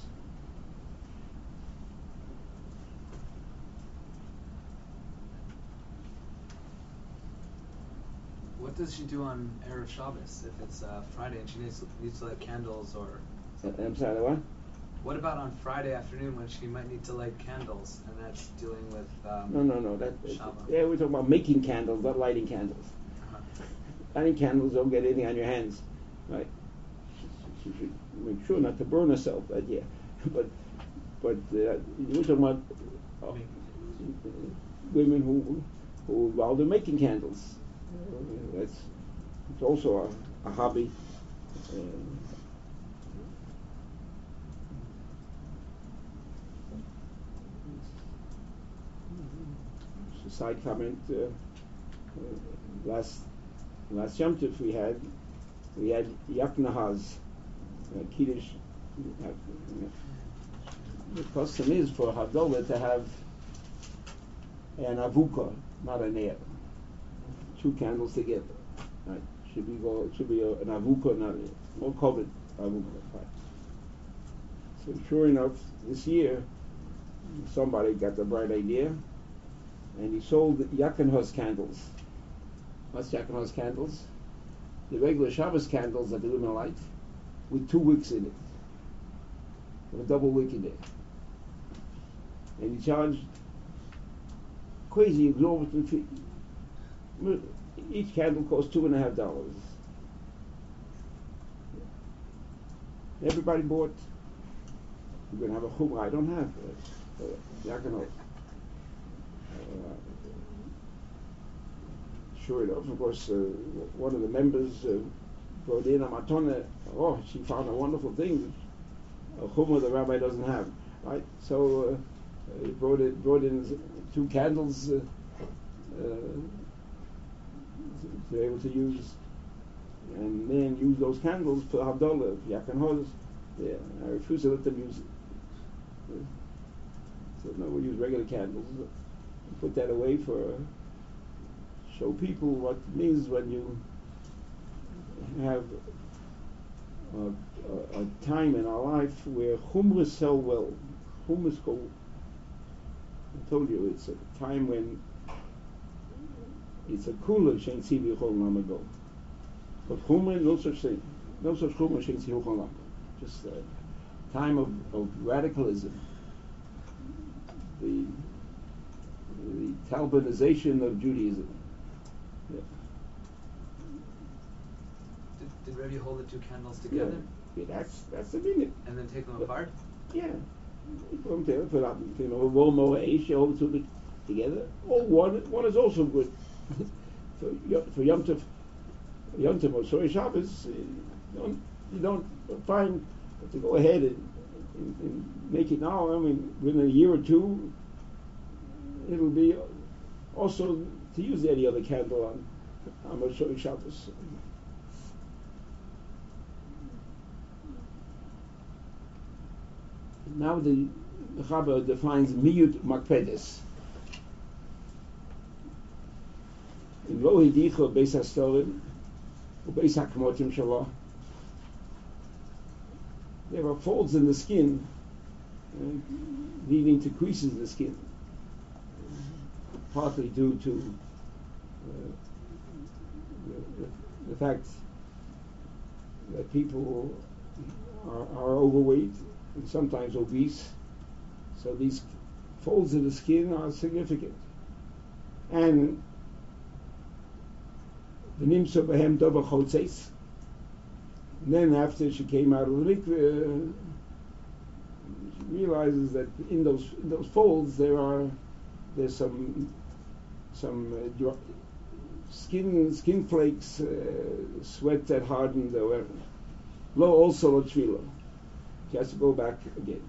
S7: What does she do on Erev Shabbos if it's uh, Friday and she needs, needs to light candles or...
S1: I'm sorry, what?
S7: What about on Friday afternoon when she might need to light candles and that's dealing with... Um,
S1: No, no, no. That,
S7: Shabbat?
S1: yeah, we're talking about making candles, not lighting candles.
S7: Uh-huh.
S1: Lighting candles don't get anything on your hands, right? She should make sure not to burn herself, but yeah. but but uh, we're talking about uh, women who who while they're making candles. Uh, that's it's also a, a hobby. Uh, it's a side comment. Uh, uh, last last Yom Tov we had we had Yak Nahaz, uh, Kiddush. Uh, the custom is for Havdalah to have an avuka, not an air. Two candles together. Right? Should be go. It should be a, an avuka, not a, more covered. Avuma. So sure enough, this year, somebody got the bright idea, and he sold Yakanhos candles. What's Yakanhos candles? The regular Shabbos candles that the women light, with two wicks in it, with a double wick in there. And he charged crazy exorbitant fee. Each candle cost two and a half dollars. Everybody bought. You're going to have a chumrah. I don't have uh, uh, Yakanhos. Uh, sure enough, of course, uh, one of the members uh, brought in a matone. Oh, she found a wonderful thing, a chumrah the rabbi doesn't have, right? So uh, he brought it, brought in two candles uh, uh, to be able to use, and then use those candles for Havdalah, Yakanhos. Yeah, I refuse to let them use it. So no, we use regular candles. Put that away for uh, show people what it means when you have a, a, a time in our life where chumras sell well. Chumras go. I told you it's a time when it's a kula shein tzivi chol namago. But chumra, no such thing. No such chumra shein tzivi chol namago. Just a time of, of radicalism. The the Talmudization of Judaism. Yeah.
S7: Did, did Rebbe hold the two candles together?
S1: Yeah, yeah that's that's the meaning.
S7: And then take them
S1: But,
S7: apart?
S1: Yeah. Put them together, put up, you know, one more eish, you hold the two together. Or one one is also good. for for Yom Tov, Yom Tov or Sorry Shabbos, uh, you don't you don't find to go ahead and, and, and make it now. I mean, within a year or two, it'll be also to use any other candle on on Moshei Shabbos. Now the Chabad defines miyut makpedes. In lo hidicha beis hastorim ubeis hakmotim shalah. There are folds in the skin, uh, leading to creases in the skin, partly due to uh, the, the, the fact that people are, are overweight and sometimes obese, so these folds in the skin are significant. And the nimsa behem dova chotzeis. And then after she came out of the mikveh, she realizes that in those in those folds there are there's some some uh, skin skin flakes, uh, sweat that hardened or whatever. Lo also lo tefillah. She has to go back again.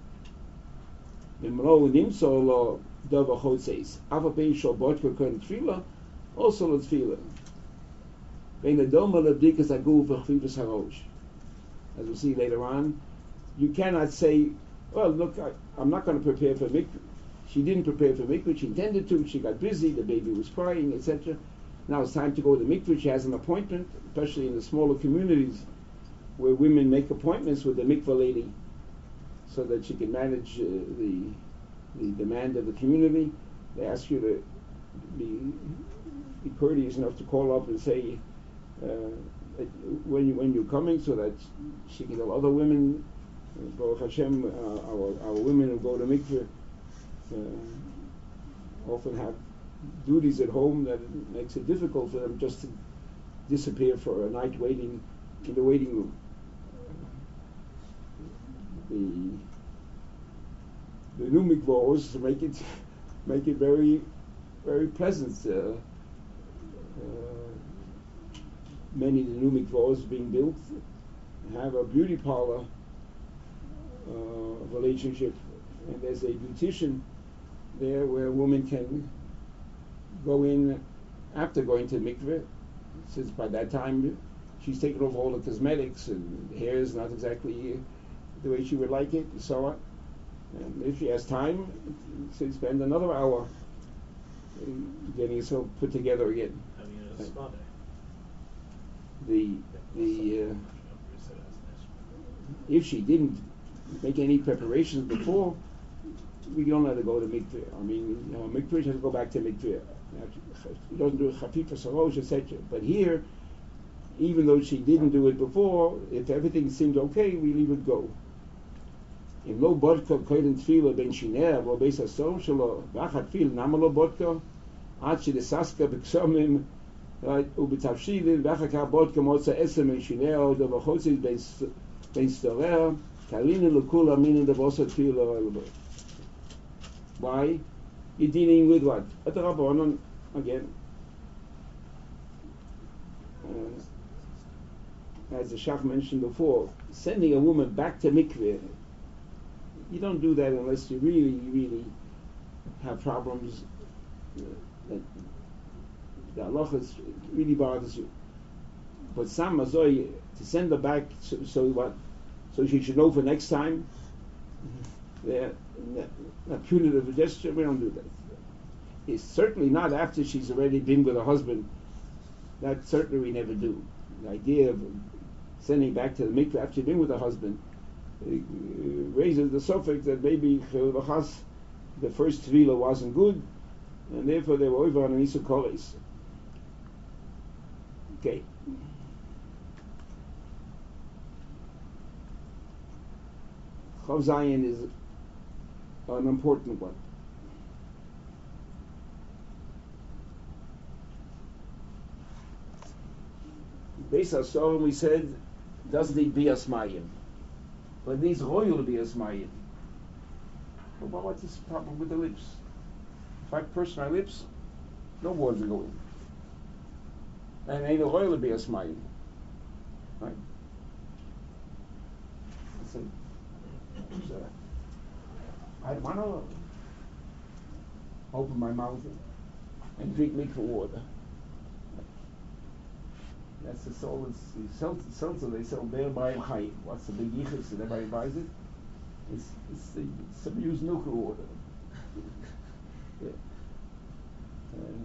S1: Lo nimso lo dava chotzeis. Ava pei shal botka kern tefillah. Also lo tefillah. As we'll see later on, you cannot say, well, look, I, I'm not going to prepare for mikveh. She didn't prepare for mikveh. She intended to. She got busy. The baby was crying, et cetera. Now it's time to go to mikveh. She has an appointment, especially in the smaller communities where women make appointments with the mikveh lady so that she can manage uh, the the demand of the community. They ask you to be, be courteous enough to call up and say, Uh, when you when you're coming, so that she can tell other women, uh, Baruch Hashem, uh, our our women who go to mikveh uh, often have duties at home that it makes it difficult for them just to disappear for a night waiting in the waiting room. The the new mikvahs make it make it very very pleasant. Uh, uh, Many of the new mikvahs being built have a beauty parlor uh, relationship, and there's a beautician there where a woman can go in after going to mikveh, since by that time she's taken off all the cosmetics and the hair is not exactly the way she would like it, and so on. And if she has time, she'll spend another hour getting herself put together again.
S6: I mean, it's fun.
S1: The the uh, if she didn't make any preparations before, we don't let her go to mikveh. I mean, you know, mikveh has to go back to mikveh. She doesn't do a chafifa sarosh, et cetera. But here, even though she didn't do it before, if everything seems okay, we leave it go. אם לא בודקה קודם תפילה בין שיניה ובייס הסום שלו ואחת תפילה, למה לא בודקה? עד שדססקה בקסומים ובתבשילים ואחר כך בודקה מוצא עשר בין שיניה או דבר חוצי בין סתוריה תלינו לכול אמינים דבוסה תפילה. Why? You're dealing with what? At the Rabbanon, again, uh, as the Shach mentioned before, sending a woman back to mikveh, you don't do that unless you really, really have problems. Uh, that the halacha really bothers you. But some mazoi, to send her back, so, so what? So she should know for next time. They're not punitive gesture. We don't do that. It's certainly not after she's already been with her husband. That certainly we never do. The idea of sending back to the mikveh after she's been with her husband uh, raises the suffix that maybe the first tefillah wasn't good, and therefore they were over on an Issa Kolis. Okay. Chav Zayin is an important one. Beis HaSohar, we said, doesn't need Bias Mayim, but it needs royal Bias Mayim. Well, what's this problem with the lips? If I purse my lips, no words are going. And ain't a royal Bias Mayim. Right? I said, so, I want to open my mouth and drink mikveh water. That's the soul. It's seltzer. They sell Be'er B'ayim Chayim. What's the big yichus that everybody buys it? It's, it's the, some use nuka water. Yeah. Um,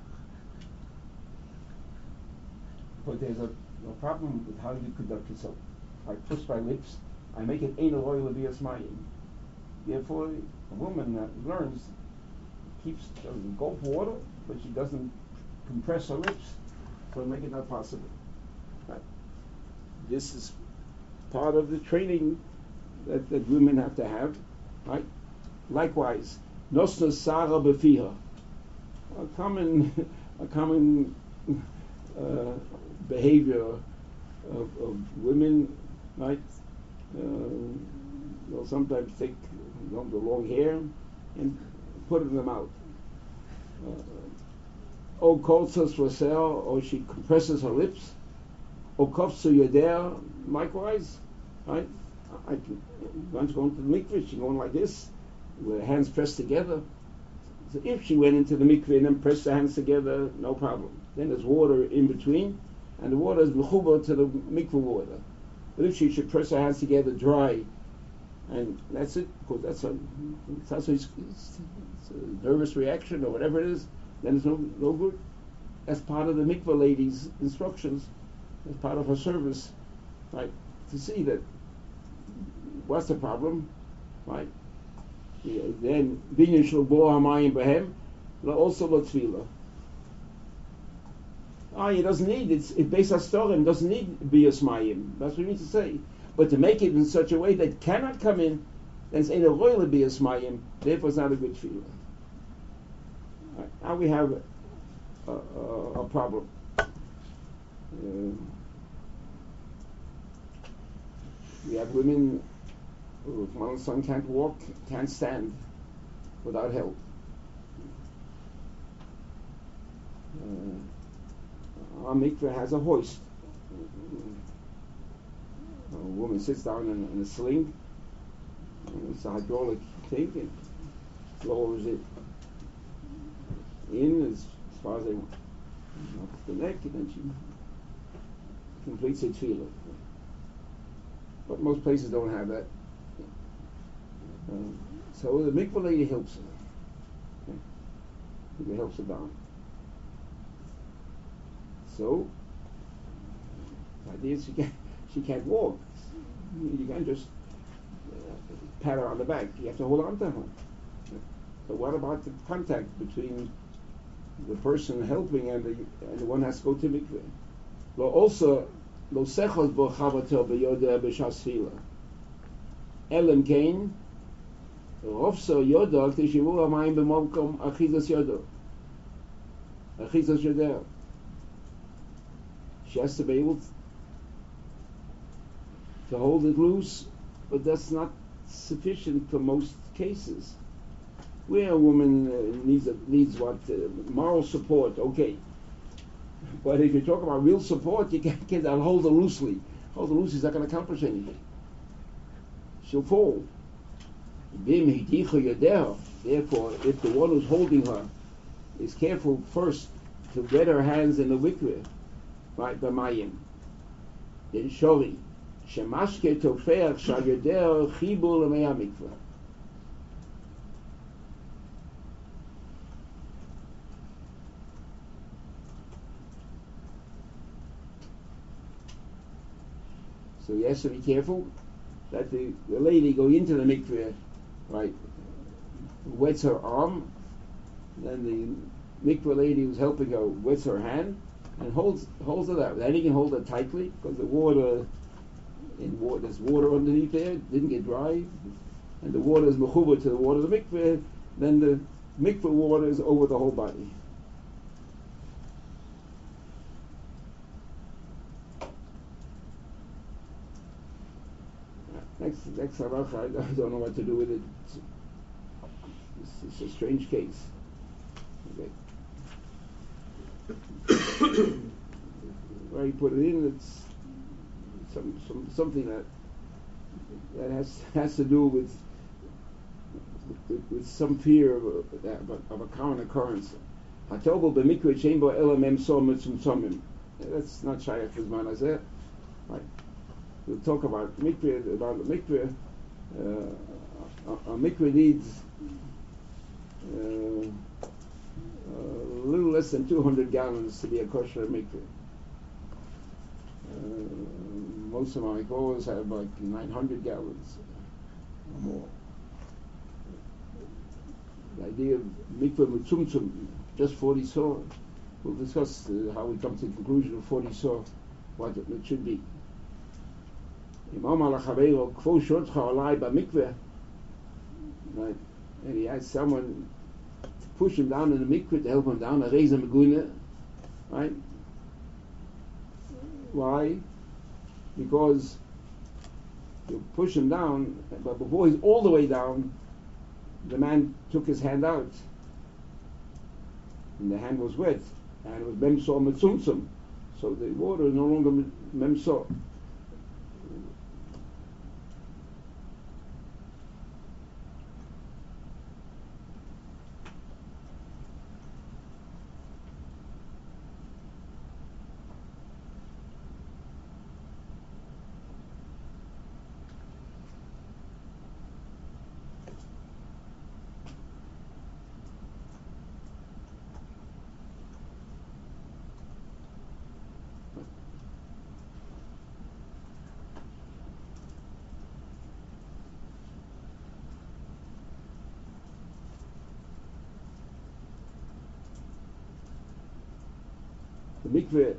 S1: but there's a, a problem with how you conduct yourself. I push my lips. I make it ein royal Bias Mayim. Therefore, a woman that learns keeps doesn't go for water, but she doesn't compress her lips, so make it not possible. Right. This is part of the training that, that women have to have. Right. Likewise, nosna sara befiha, a common, a common uh, behavior of, of women. Right. Uh, they'll sometimes take you know, the long hair and put it in the mouth. O kolzas rosel, or she compresses her lips. O kofsu yedea, likewise. Right? I can, once going to the mikveh, she going like this, with her hands pressed together. So if she went into the mikveh and then pressed her hands together, no problem. Then there's water in between, and the water is mechuba to the mikveh water. But if she should press her hands together dry, and that's it, because that's a, that's a, it's a nervous reaction or whatever it is, then it's no, no good. That's part of the mikveh lady's instructions, as part of her service, right? To see that, what's the problem, right? Yeah, then, binyan shel bo hamayim behem, also lo tefillah. Ah, he doesn't need it. It Beis HaStorim doesn't need bias mayim. That's what we need to say. But to make it in such a way that cannot come in, then it's ain't a royal bias mayim. Therefore, it's not a good feeling. Right. Now we have a, a, a problem. Uh, we have women who, if one son can't walk, can't stand without help. Uh, Our mikveh has a hoist. A woman sits down in, in a sling. And it's a hydraulic thing. It lowers it in as, as far as they want. Up the neck, and then she completes her tefillah. But most places don't have that. Uh, so the mikveh lady helps her. Okay? It helps her down. So, the idea is she can't, she can't walk. You can't just uh, pat her on the back. You have to hold on to her. But what about the contact between the person helping and the and the one has to go to mikveh? Lo also lo sechos bo chavato beyoda b'shas tefila. Elam kain rofso yoda tishivu amayim b'molkom achizas yodo. Achizas yoder. She has to be able to hold it loose, but that's not sufficient for most cases. Where a woman uh, needs a, needs what uh, moral support, okay. But if you talk about real support, you can't get that. Hold her loosely. Hold her loosely is not going to accomplish anything. She'll fall. Therefore, if the one who's holding her is careful first to wet her hands in the mikveh, right, b'mayim, then shori, shemashke tofech shal yoder chibur l'mei hamikveh. So he has to be careful that the, the lady go into the mikveh, right, wets her arm, then the mikveh lady who's helping her wets her hand and holds holds it out. Then he can hold it tightly because the water, in water, there's water underneath there, it didn't get dry, and the water is mechuba to the water of the mikveh. Then the mikveh water is over the whole body. Next, next halacha, I don't know what to do with it. It's, it's a strange case. Okay. Where he put it in, it's some, some something that that has has to do with with, with some fear of a, of a common occurrence. Hatobo b'mikveh she'en bo ela mem so mitzumtzomim. That's not shaykh for zman hazeh. Right. We'll talk about mikveh, about the mikveh. Uh, a, a mikveh needs uh, a little less than two hundred gallons to be a kosher mikveh. Uh, most of my mikvahs have like nine hundred gallons or more. The idea of mikveh mitzumtzum, just forty saw. We'll discuss uh, how we come to the conclusion of forty saw, what it, it should be. Imam al-Chaveiro, kvo shotcha olai b'mikveh, right? And he has someone to push him down in the mikveh to help him down, a reza meguna, right? Why? Because you push him down, but before he's all the way down, the man took his hand out, and the hand was wet, and it was memsor mitzumtzum, so the water is no longer memsor. The mikveh,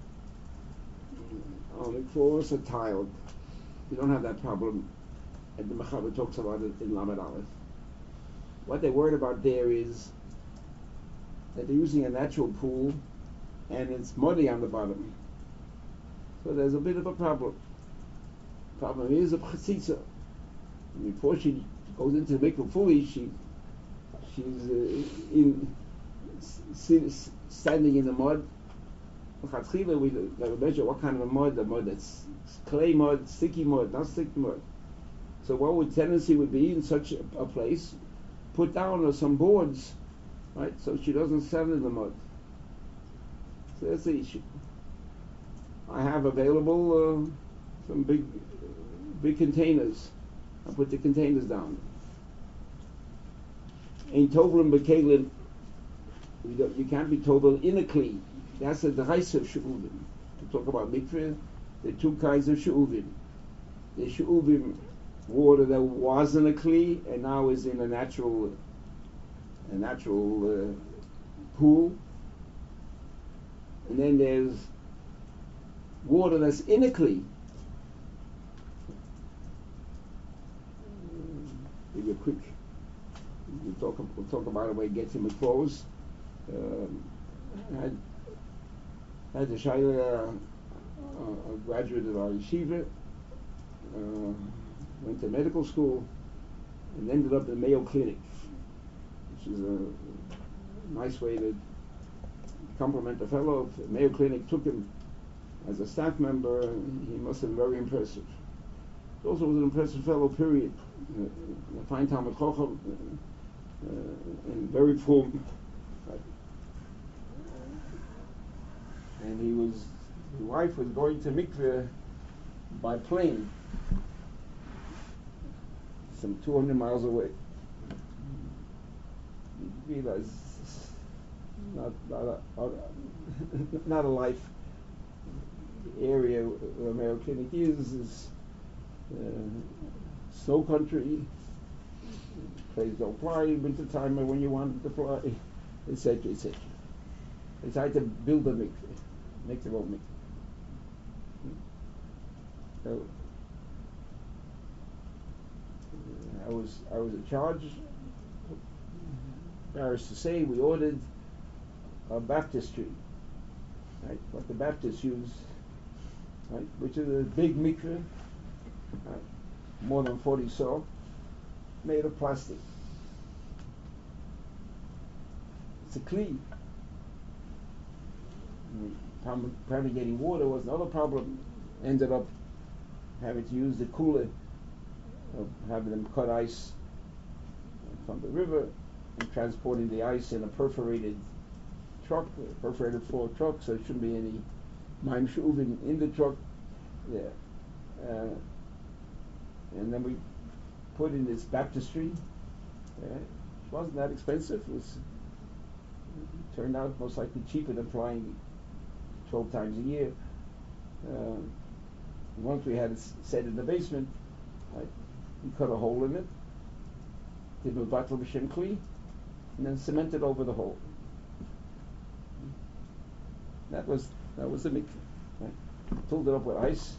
S1: oh, mikvahs are tiled. You don't have that problem. And the Mechaber talks about it in Lamed Aleph. What they're worried about there is that they're using a natural pool and it's muddy on the bottom. So there's a bit of a problem. Problem is a chatzitza. Before she goes into the mikveh fully, she she's uh, in s- standing in the mud. We gotta measure what kind of a mud, the mud that's clay mud, sticky mud, not sticky mud. So what would tendency would be in such a, a place, put down some boards, right, so she doesn't stand in the mud. So that's the issue. I have available uh, some big, big containers. I put the containers down. Ein tovlim b'kelim. You can't be tovel in a kli. That's the Reis of She'uvim. To talk about mikveh, there are two kinds of She'uvim. the She'uvim water that wasn't a Kli and now is in a natural a natural uh, pool. And then there's water that's in a Kli. Give you a quick, we'll talk, we'll talk about it when it gets in the clothes. Um, I had, I had a Shaila, uh, a graduate of our yeshiva, uh, went to medical school and ended up in Mayo Clinic, which is a nice way to compliment the fellow. Mayo Clinic took him as a staff member. He must have been very impressive. He also was an impressive fellow, period. Uh, a fine Talmud Chacham, uh, uh, and very frum. And he was, his wife was going to mikveh by plane, some two hundred miles away. You realize not not a, not a life area where Mayo Clinic is is uh, snow country. Planes don't fly in winter time when you want them to fly, et cetera, et cetera. They tried to build a mikveh, make their own mikveh. So I was I was in charge. Embarrassed to say, we ordered a baptistry, right? What the Baptists use, right? Which is a big mikveh, right? More than forty saw, made of plastic. It's a Kli. Probably getting water was another problem. Ended up having to use the cooler of having them cut ice from the river and transporting the ice in a perforated truck, a perforated floor truck, so there shouldn't be any Maim She'uvim in the truck. Yeah. Uh, and then we put in this baptistry. Yeah. It wasn't that expensive. It was it turned out most likely cheaper than flying twelve times a year. Uh, once we had it set in the basement, right, we cut a hole in it, did a batel b'shem Kli, and then cemented over the hole. That was that was the mikveh. Right? Filled it up with ice.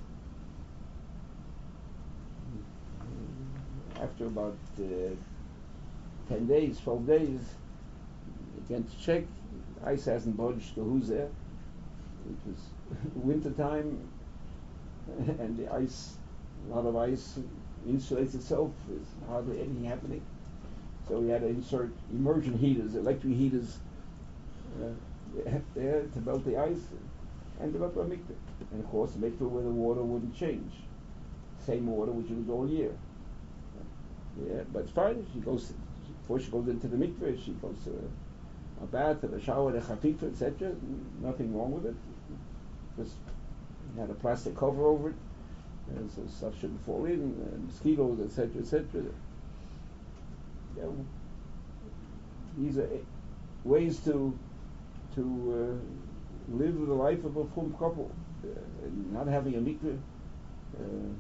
S1: After about uh, ten days, twelve days, again to check, ice hasn't budged. So who's there? It was winter time, and the ice, a lot of ice insulates itself. There's hardly anything happening. So we had to insert immersion heaters, electric heaters, uh, there to melt the ice, and develop a mikveh. And of course, a mikveh where the water wouldn't change. Same water which used all year. Yeah, but it's fine. She goes, before she goes into the mikveh, she goes to a, a bath, and a shower, a chafifa, et cetera. Nothing wrong with it. Just had a plastic cover over it, and so stuff shouldn't fall in, and mosquitoes, et cetera, et cetera. Yeah, these are ways to to uh, live the life of a frum couple, uh, and not having a mikveh. Uh,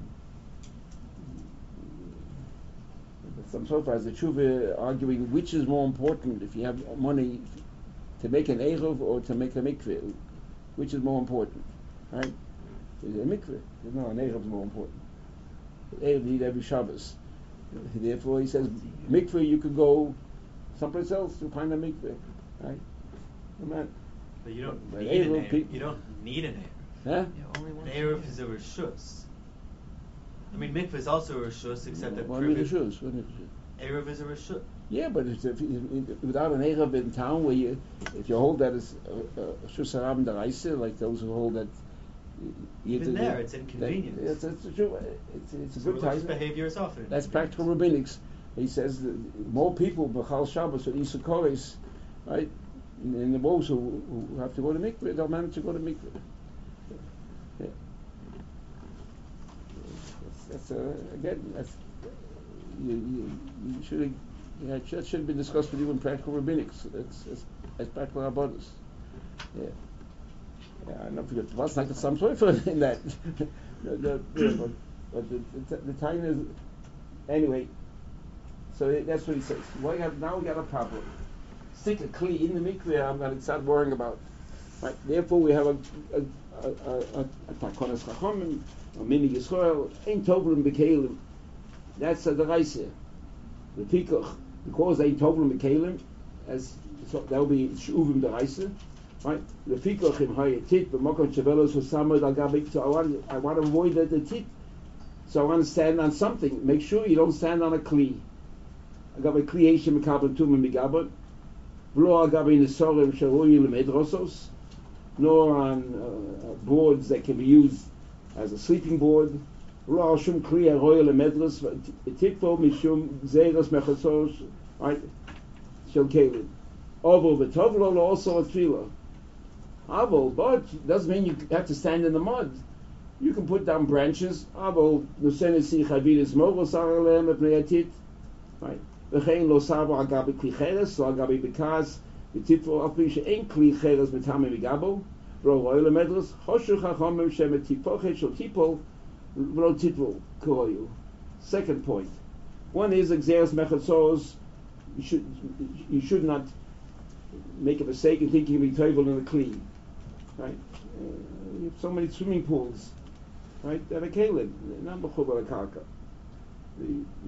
S1: some sort of as a tshuva arguing which is more important if you have money to make an eruv or to make a mikveh, which is more important, right? Is a mikveh? No, an eruv is more important. Eruv you need every Shabbos. Therefore, he says mikveh you could go someplace else to find a mikveh, right? Amen.
S5: But you don't
S1: But
S5: need an
S1: eruv
S5: eruv.
S1: pe-
S5: You don't need an eruv.
S1: Huh?
S4: Yeah, only one
S5: An
S4: should
S5: eruv
S4: be.
S5: is a rishus. I mean, mikveh is also a rishus, except that
S1: What are the
S5: privi-
S1: shoes? What are the shoes?
S5: eruv is a rishus.
S1: Yeah, but if, if, if, without an eruv in town, where you, if you hold that as shus harabim deraisa, like those who hold that,
S5: Even there, it's inconvenience.
S1: It's, it's, a true- it's, it's a
S5: So
S1: good
S5: religious
S1: time.
S5: behavior is often.
S1: That's practical rabbinics. He says that more people b'chal Shabbos with Isa Koris, right? And the those who, who have to go to mikveh, they'll manage to go to mikveh. Yeah. That's, that's uh, again, that's you, you, you should yeah, that should be discussed with you in practical rabbinics. That's that's, that's practical rabbanos. Yeah. Yeah, I don't forget. What's like some sort in that. the, the, the, But the, the, the time is, anyway, so it- that's what he says. Well, we have, now we got a problem. Stick a kli in the mikveh, I'm going to start worrying about. Right? Therefore, we have a a a a a takonas chachamim, a mini Yisrael, ein tovlim bekelim. That's a deraisa. The pikoch, because ein tovlim bekelim, as so that will be shuvim deraisa. Right? The pikoch im hayatit b'makom shevelos husamod al gabik. So I want I want to avoid the, the tit. So I want to stand on something. Make sure you don't stand on a kli. I got a kliation mekabel tum megabel. V'lo al gabi nesorim sheroyi lemedrosos. Nor on uh, boards that can be used as a sleeping board. V'lo al shum kli haroyi lemedros. Tikvo mishum zeiros mechasos. Right? Shel kelim. Ovo v'tovlo lo also a tefillah. Avo, but doesn't mean you have to stand in the mud. You can put down branches. Avo nusenesi chavidas mogos aralem epneyatit. Right. V'chein lo savo agabi kli cheres lo agabi bekas v'tifo afi she'en kli cheres mitame migabo v'lo roy lemedros choshu chachamim shemet tipochet shel tipol v'lo titvo koroyu. Second point. One is exeres mechatzos. You should you should not make a mistake and think you can be toivel in the kli. Right? Uh, you have so many swimming pools, right? That are kalim, not b'chubar karka. The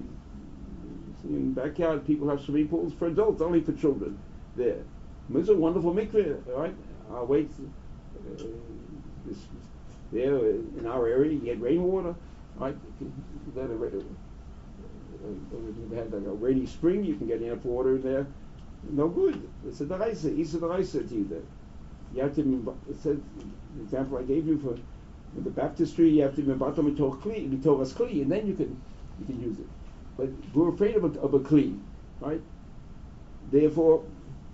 S1: in the backyard, people have swimming pools for adults, only for children. There, it's a wonderful mikveh, right? I'll wait. Uh, this, there in our area, you get rainwater, right? Then a, uh, uh, had like a rainy spring, you can get enough water in there. No good. It's a deraisa. It's a deraisa to you there. You have to, it said, the example I gave you for, for the baptistry, you have to be batom mitoch kli, mitoras kli, and then you can you can use it. But we're afraid of a, of a kli, right? Therefore,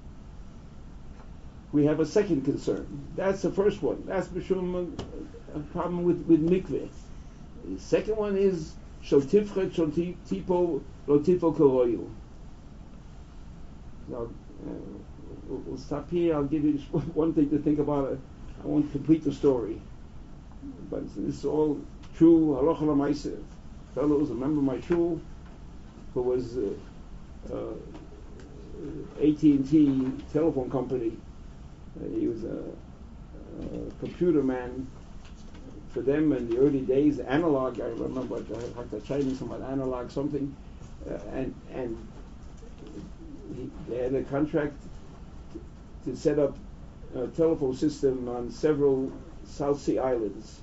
S1: we have a second concern. That's the first one. That's b'shum a problem with with mikveh. The second one is shel tifchet shel tipo lo tipo koroyu. Now, uh, we'll, we'll stop here. I'll give you just one thing to think about. I won't complete the story, but this is all true. Halacha l'maaseh. Fellow was a member of my shul who was uh, uh, A T and T telephone company. Uh, he was a, a computer man for them in the early days. Analog, I remember, like the Chinese about analog something, uh, and and. He, they had a contract to, to set up a telephone system on several South Sea islands,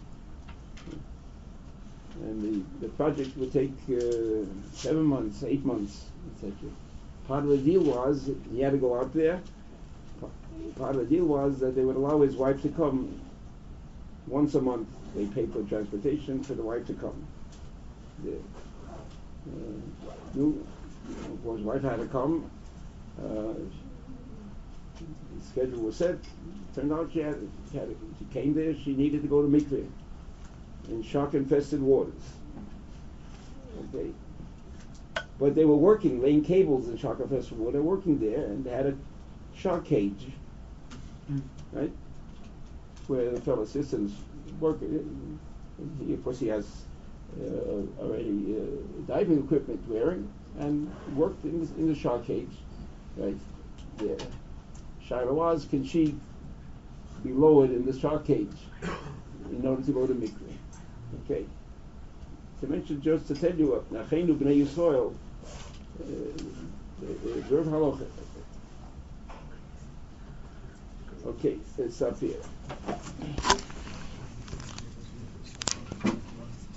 S1: and the, the project would take uh, seven months, eight months, et cetera. Part of the deal was he had to go out there. Part of the deal was that they would allow his wife to come once a month. They paid for transportation for the wife to come. The, uh, knew, of course, wife had to come. Uh, the schedule was set. Turned out she had, she had she came there. She needed to go to mikveh in shark-infested waters. Okay, but they were working, laying cables in shark-infested water. Working there, and they had a shark cage, mm. right, where the fellow assistants work. He, of course, he has uh, already uh, diving equipment wearing, and worked in the, in the shark cage. Right there. Shaila was, can she be lowered in the shark cage in order to go to mikveh? Okay. To mention, just to tell you, Nachenu Bnei Yisrael, observe halacha. Okay, let's stop here.